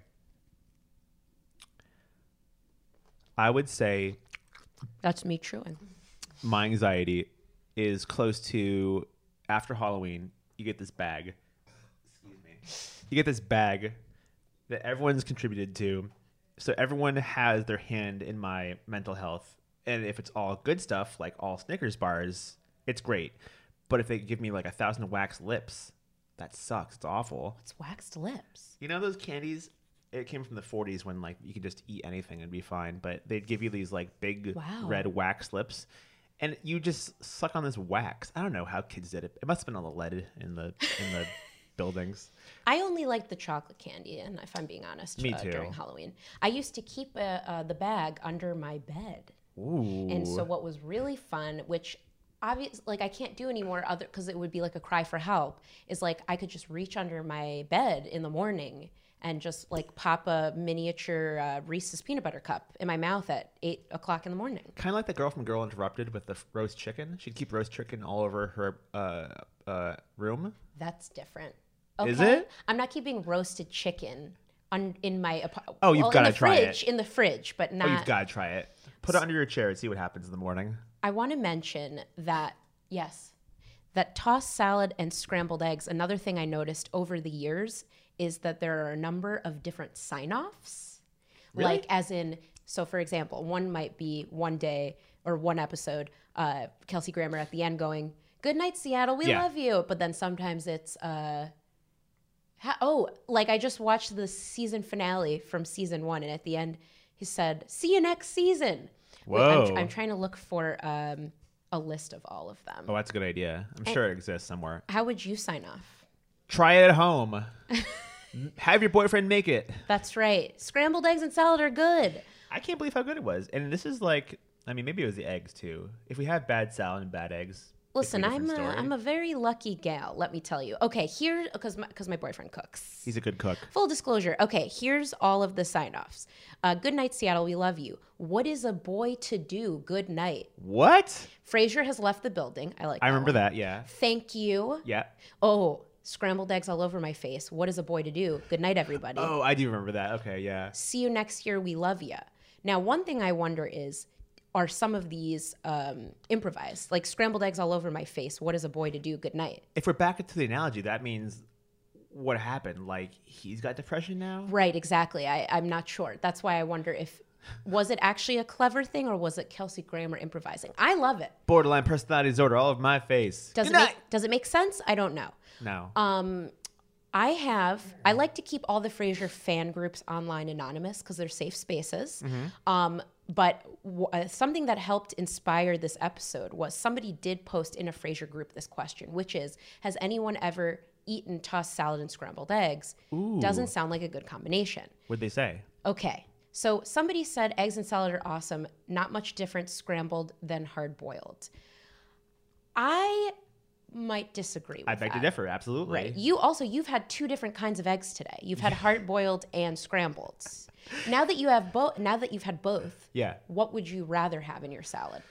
I would say That's me chewing. my anxiety is close to after Halloween, you get this bag. Excuse me. You get this bag that everyone's contributed to. So everyone has their hand in my mental health. And if it's all good stuff, like all Snickers bars, it's great. But if they give me like a thousand wax lips, that sucks. It's awful. It's waxed lips. You know those candies? It came from the forties when like you could just eat anything and be fine, but they'd give you these like big Wow. red wax lips, and you just suck on this wax. I don't know how kids did it. It must have been all the lead in the in the buildings. I only like the chocolate candy, and if I'm being honest, Me uh, too. during Halloween, I used to keep uh, uh, the bag under my bed. Ooh. And so what was really fun, which obvious like I can't do anymore other because it would be like a cry for help, is like I could just reach under my bed in the morning and just like pop a miniature uh, Reese's peanut butter cup in my mouth at eight o'clock in the morning. Kind of like the girl from Girl Interrupted with the f- roast chicken. She'd keep roast chicken all over her uh, uh, room. That's different. Okay? Is it? I'm not keeping roasted chicken on in my apartment. Oh, you've well, gotta in the try it. fridge, in the fridge, but Oh, not. you've got to try it. Put it under your chair and see what happens in the morning. I want to mention that, yes, that tossed salad and scrambled eggs, another thing I noticed over the years is that there are a number of different sign-offs. Really? Like as in, so for example, one might be one day or one episode, uh, Kelsey Grammer at the end going, "Good night, Seattle, we Yeah. love you." But then sometimes it's, uh, ha- oh, like I just watched the season finale from season one, and at the end he said, "See you next season." Wait, I'm, Whoa. I'm trying to look for um, a list of all of them. Oh, that's a good idea. I'm sure it exists somewhere. How would you sign off? Try it at home. Have your boyfriend make it. That's right. Scrambled eggs and salad are good. I can't believe how good it was. And this is like, I mean, maybe it was the eggs too. If we have bad salad and bad eggs, Listen, it's a I'm different a, story. I'm a very lucky gal, let me tell you. Okay, here, because my, 'cause my boyfriend cooks. He's a good cook. Full disclosure. Okay, here's all of the sign-offs. Uh, good night, Seattle. We love you. What is a boy to do? Good night. What? Frasier has left the building. I like I remember one. that. Yeah. Thank you. Yeah. Oh, scrambled eggs all over my face. What is a boy to do? Good night, everybody. Oh, I do remember that. Okay. Yeah. See you next year. We love you. Now, one thing I wonder is, are some of these um, improvised? Like scrambled eggs all over my face. What is a boy to do? Good night. If we're back into the analogy, that means what happened? Like he's got depression now? Right, exactly. I, I'm not sure. That's why I wonder if, was it actually a clever thing or was it Kelsey Grammer improvising? I love it. Borderline personality disorder all over my face. Does Good it night. make, does it make sense? I don't know. No. Um, I have. I like to keep all the Frasier fan groups online anonymous because they're safe spaces. Mm-hmm. Um, but w- uh, something that helped inspire this episode was somebody did post in a Frasier group this question, which is: has anyone ever eaten tossed salad and scrambled eggs? Ooh. Doesn't sound like a good combination. What'd they say? Okay. So somebody said eggs and salad are awesome. Not much different scrambled than hard boiled. I might disagree with I beg that. to differ. Absolutely. Right. You also, you've had two different kinds of eggs today. You've had hard boiled and scrambled. Now that you have both, now that you've had both, Yeah. what would you rather have in your salad?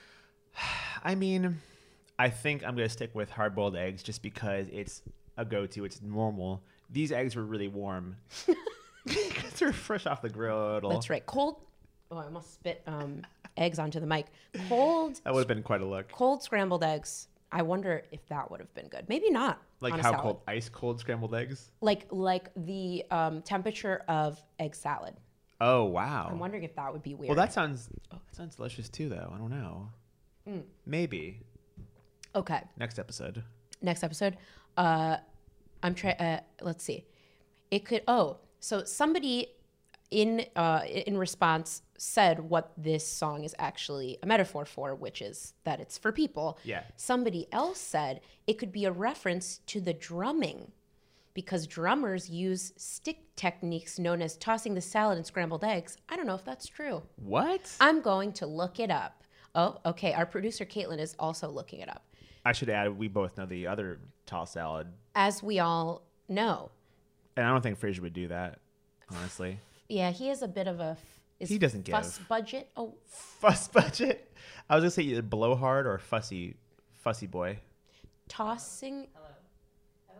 I mean, I think I'm gonna stick with hard-boiled eggs just because it's a go-to. It's normal. These eggs were really warm because they're fresh off the griddle. That's right. Cold. Oh, I almost spit um, eggs onto the mic. Cold. That would have been quite a look. Cold scrambled eggs. I wonder if that would have been good. Maybe not. Like on a how salad. cold? Ice cold scrambled eggs? Like like the um, temperature of egg salad. Oh wow. I'm wondering if that would be weird. Well, that sounds oh, that sounds delicious too, though. I don't know. Mm. Maybe Okay. next episode. Next episode. Uh, I'm trying. Uh, let's see. It could. Oh, so somebody in uh, in response said what this song is actually a metaphor for, which is that it's for people. Yeah. Somebody else said it could be a reference to the drumming, because drummers use stick techniques known as tossing the salad and scrambled eggs. I don't know if that's true. What? I'm going to look it up. Oh, okay. Our producer Caitlin is also looking it up. I should add, we both know the other tossed salad, As we all know. and I don't think Frasier would do that. Honestly, Yeah, he is a bit of a. F- is He doesn't fuss give. budget. Oh, fuss budget. I was gonna say either blowhard or fussy, fussy boy. tossing. I have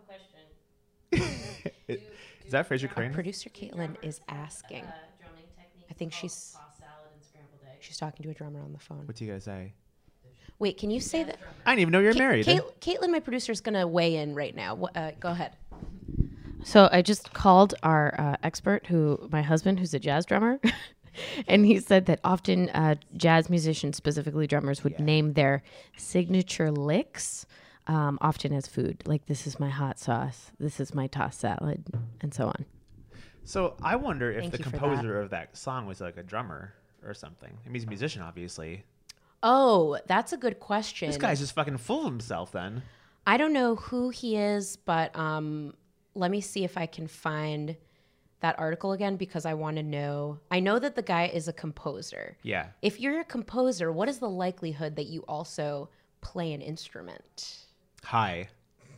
a question. It- is that Frasier Crane? Producer Caitlin is asking. Uh, drumming technique. I think called she's- tossed salad and scrambled eggs. She's talking to a drummer on the phone. What do you guys say? Wait, can you say that? I didn't even know you're Ca- married. Cait- Caitlin, my producer, is gonna weigh in right now. Wh- Uh, go ahead. So I just called our uh, expert, who my husband, who's a jazz drummer, and he said that often uh, jazz musicians, specifically drummers, would Yeah. name their signature licks um, often as food. Like, this is my hot sauce, this is my tossed salad, and so on. So I wonder if Thank the you for composer of that song was like a drummer or something. I mean, he's a musician, obviously. Oh, that's a good question. This guy's just fucking full of himself. Then I don't know who he is, but um, let me see if I can find that article again, because I want to know. I know that the guy is a composer. yeah. If you're a composer, what is the likelihood that you also play an instrument? High.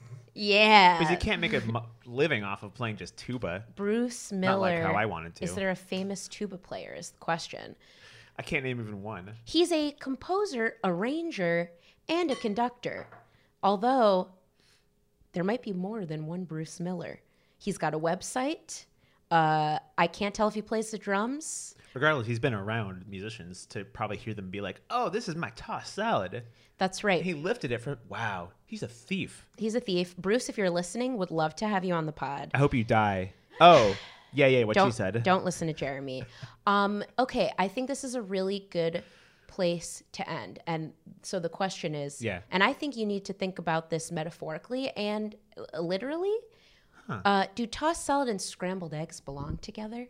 Yeah. Because you can't make a mu- living off of playing just tuba. Bruce Miller. Not like how I wanted to. Is there a famous tuba player is the question. I can't name even one. He's a composer, arranger, and a conductor. Although there might be more than one Bruce Miller. He's got a website. Uh, I can't tell if he plays the drums. Regardless, he's been around musicians to probably hear them be like, "Oh, this is my tossed salad." That's right. He lifted it for wow. He's a thief. He's a thief. Bruce, if you're listening, would love to have you on the pod. I hope you die. Oh, yeah, yeah. What don't, she said. Don't listen to Jeremy. Um, okay, I think this is a really good place to end. And so the question is, Yeah. and I think you need to think about this metaphorically and uh, literally. Huh. Uh, do tossed salad and scrambled eggs belong together?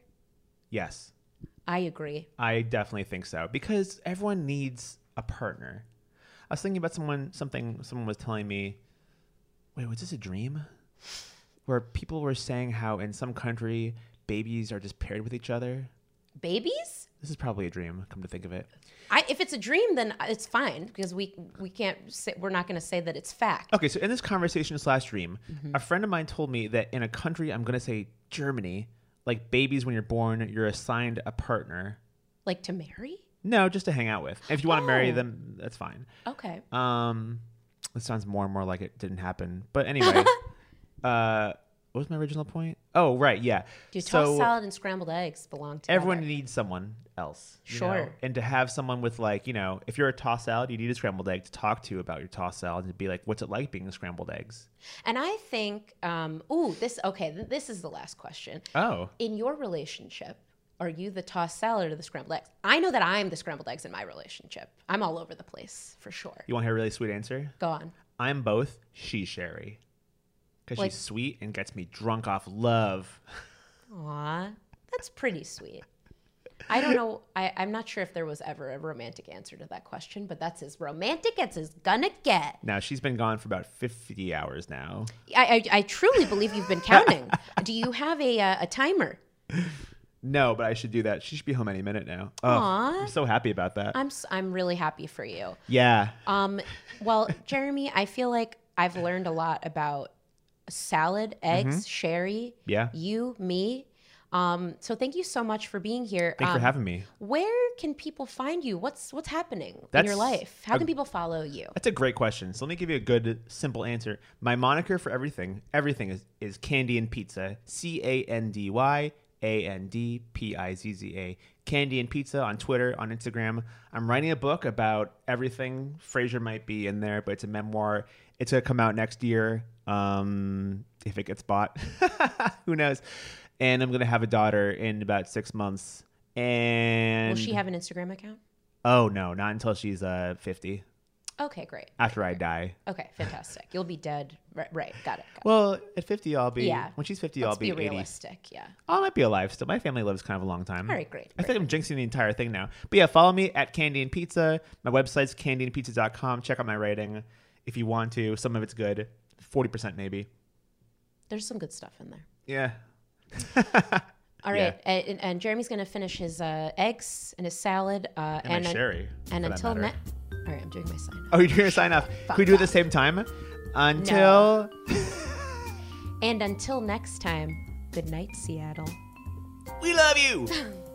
Yes, I agree. I definitely think so because everyone needs a partner. I was thinking about someone. Something someone was telling me. Wait, was this a dream? Where people were saying how in some country babies are just paired with each other. Babies? This is probably a dream. Come to think of it. I, if it's a dream, then it's fine because we we can't say, we're not going to say that it's fact. Okay, so in this conversation slash dream, Mm-hmm. a friend of mine told me that in a country, I'm going to say Germany, like babies when you're born, you're assigned a partner. Like to marry? No, just to hang out with. If you want to marry Oh. them, that's fine. Okay. Um, this sounds more and more like it didn't happen. But anyway, uh, what was my original point? Oh, right, yeah. Do so tossed salad and scrambled eggs belong together? everyone needs someone else. you know? Sure. And to have someone with like, you know, if you're a tossed salad, you need a scrambled egg to talk to about your tossed salad and be like, what's it like being scrambled eggs? And I think, um, ooh, this, okay, th- this is the last question. Oh, In your relationship, are you the tossed salad or the scrambled eggs? I know that I'm the scrambled eggs in my relationship. I'm all over the place, for sure. you want to hear a really sweet answer? Go on. I'm both. She's Sherry. because Like- she's sweet and gets me drunk off love. Aw, that's pretty sweet. I don't know. I, I'm not sure if there was ever a romantic answer to that question, but that's as romantic as it's gonna get. Now, she's been gone for about fifty hours now. I, I, I truly believe you've been counting. Do you have a uh, a timer? No, but I should do that. She should be home any minute now. Oh, Aw. I'm so happy about that. I'm s- I'm really happy for you. yeah. Um, well, Jeremy, I feel like I've learned a lot about salad, eggs, sherry, Mm-hmm. Yeah. you, me. Um, so thank you so much for being here. Thanks um, for having me. Where can people find you? What's what's happening in That's your life? How a- can people follow you? That's a great question. So let me give you a good, simple answer. My moniker for everything, everything is, is Candy and Pizza. C A N D Y A N D P I Z Z A. Candy and Pizza on Twitter, on Instagram. I'm writing a book about everything. Frasier might be in there, but it's a memoir. It's going to come out next year, um, if it gets bought. Who knows? And I'm going to have a daughter in about six months. And Will she have an Instagram account? Oh, no, not until she's uh, fifty. Okay, great. After I die. Okay, fantastic. You'll be dead. Right, right. Got it. Got it. Well, at fifty, I'll be. Yeah. When she's fifty, Let's I'll be, be eighty. realistic. Yeah. I might be alive still. My family lives kind of a long time. All right, great. I think I'm jinxing the entire thing now. But yeah, follow me at Candy and Pizza. My website's candy and pizza dot com. Check out my writing if you want to. Some of it's good. forty percent maybe. There's some good stuff in there. Yeah. All Yeah. right, and, and Jeremy's gonna finish his uh, eggs and his salad. Uh, And, my sherry. And for that until matter. next. All right, I'm doing my sign. Off. Oh, you're going to sign off. Can we do it at the same time? Until. And until next time, good night, Seattle. We love you.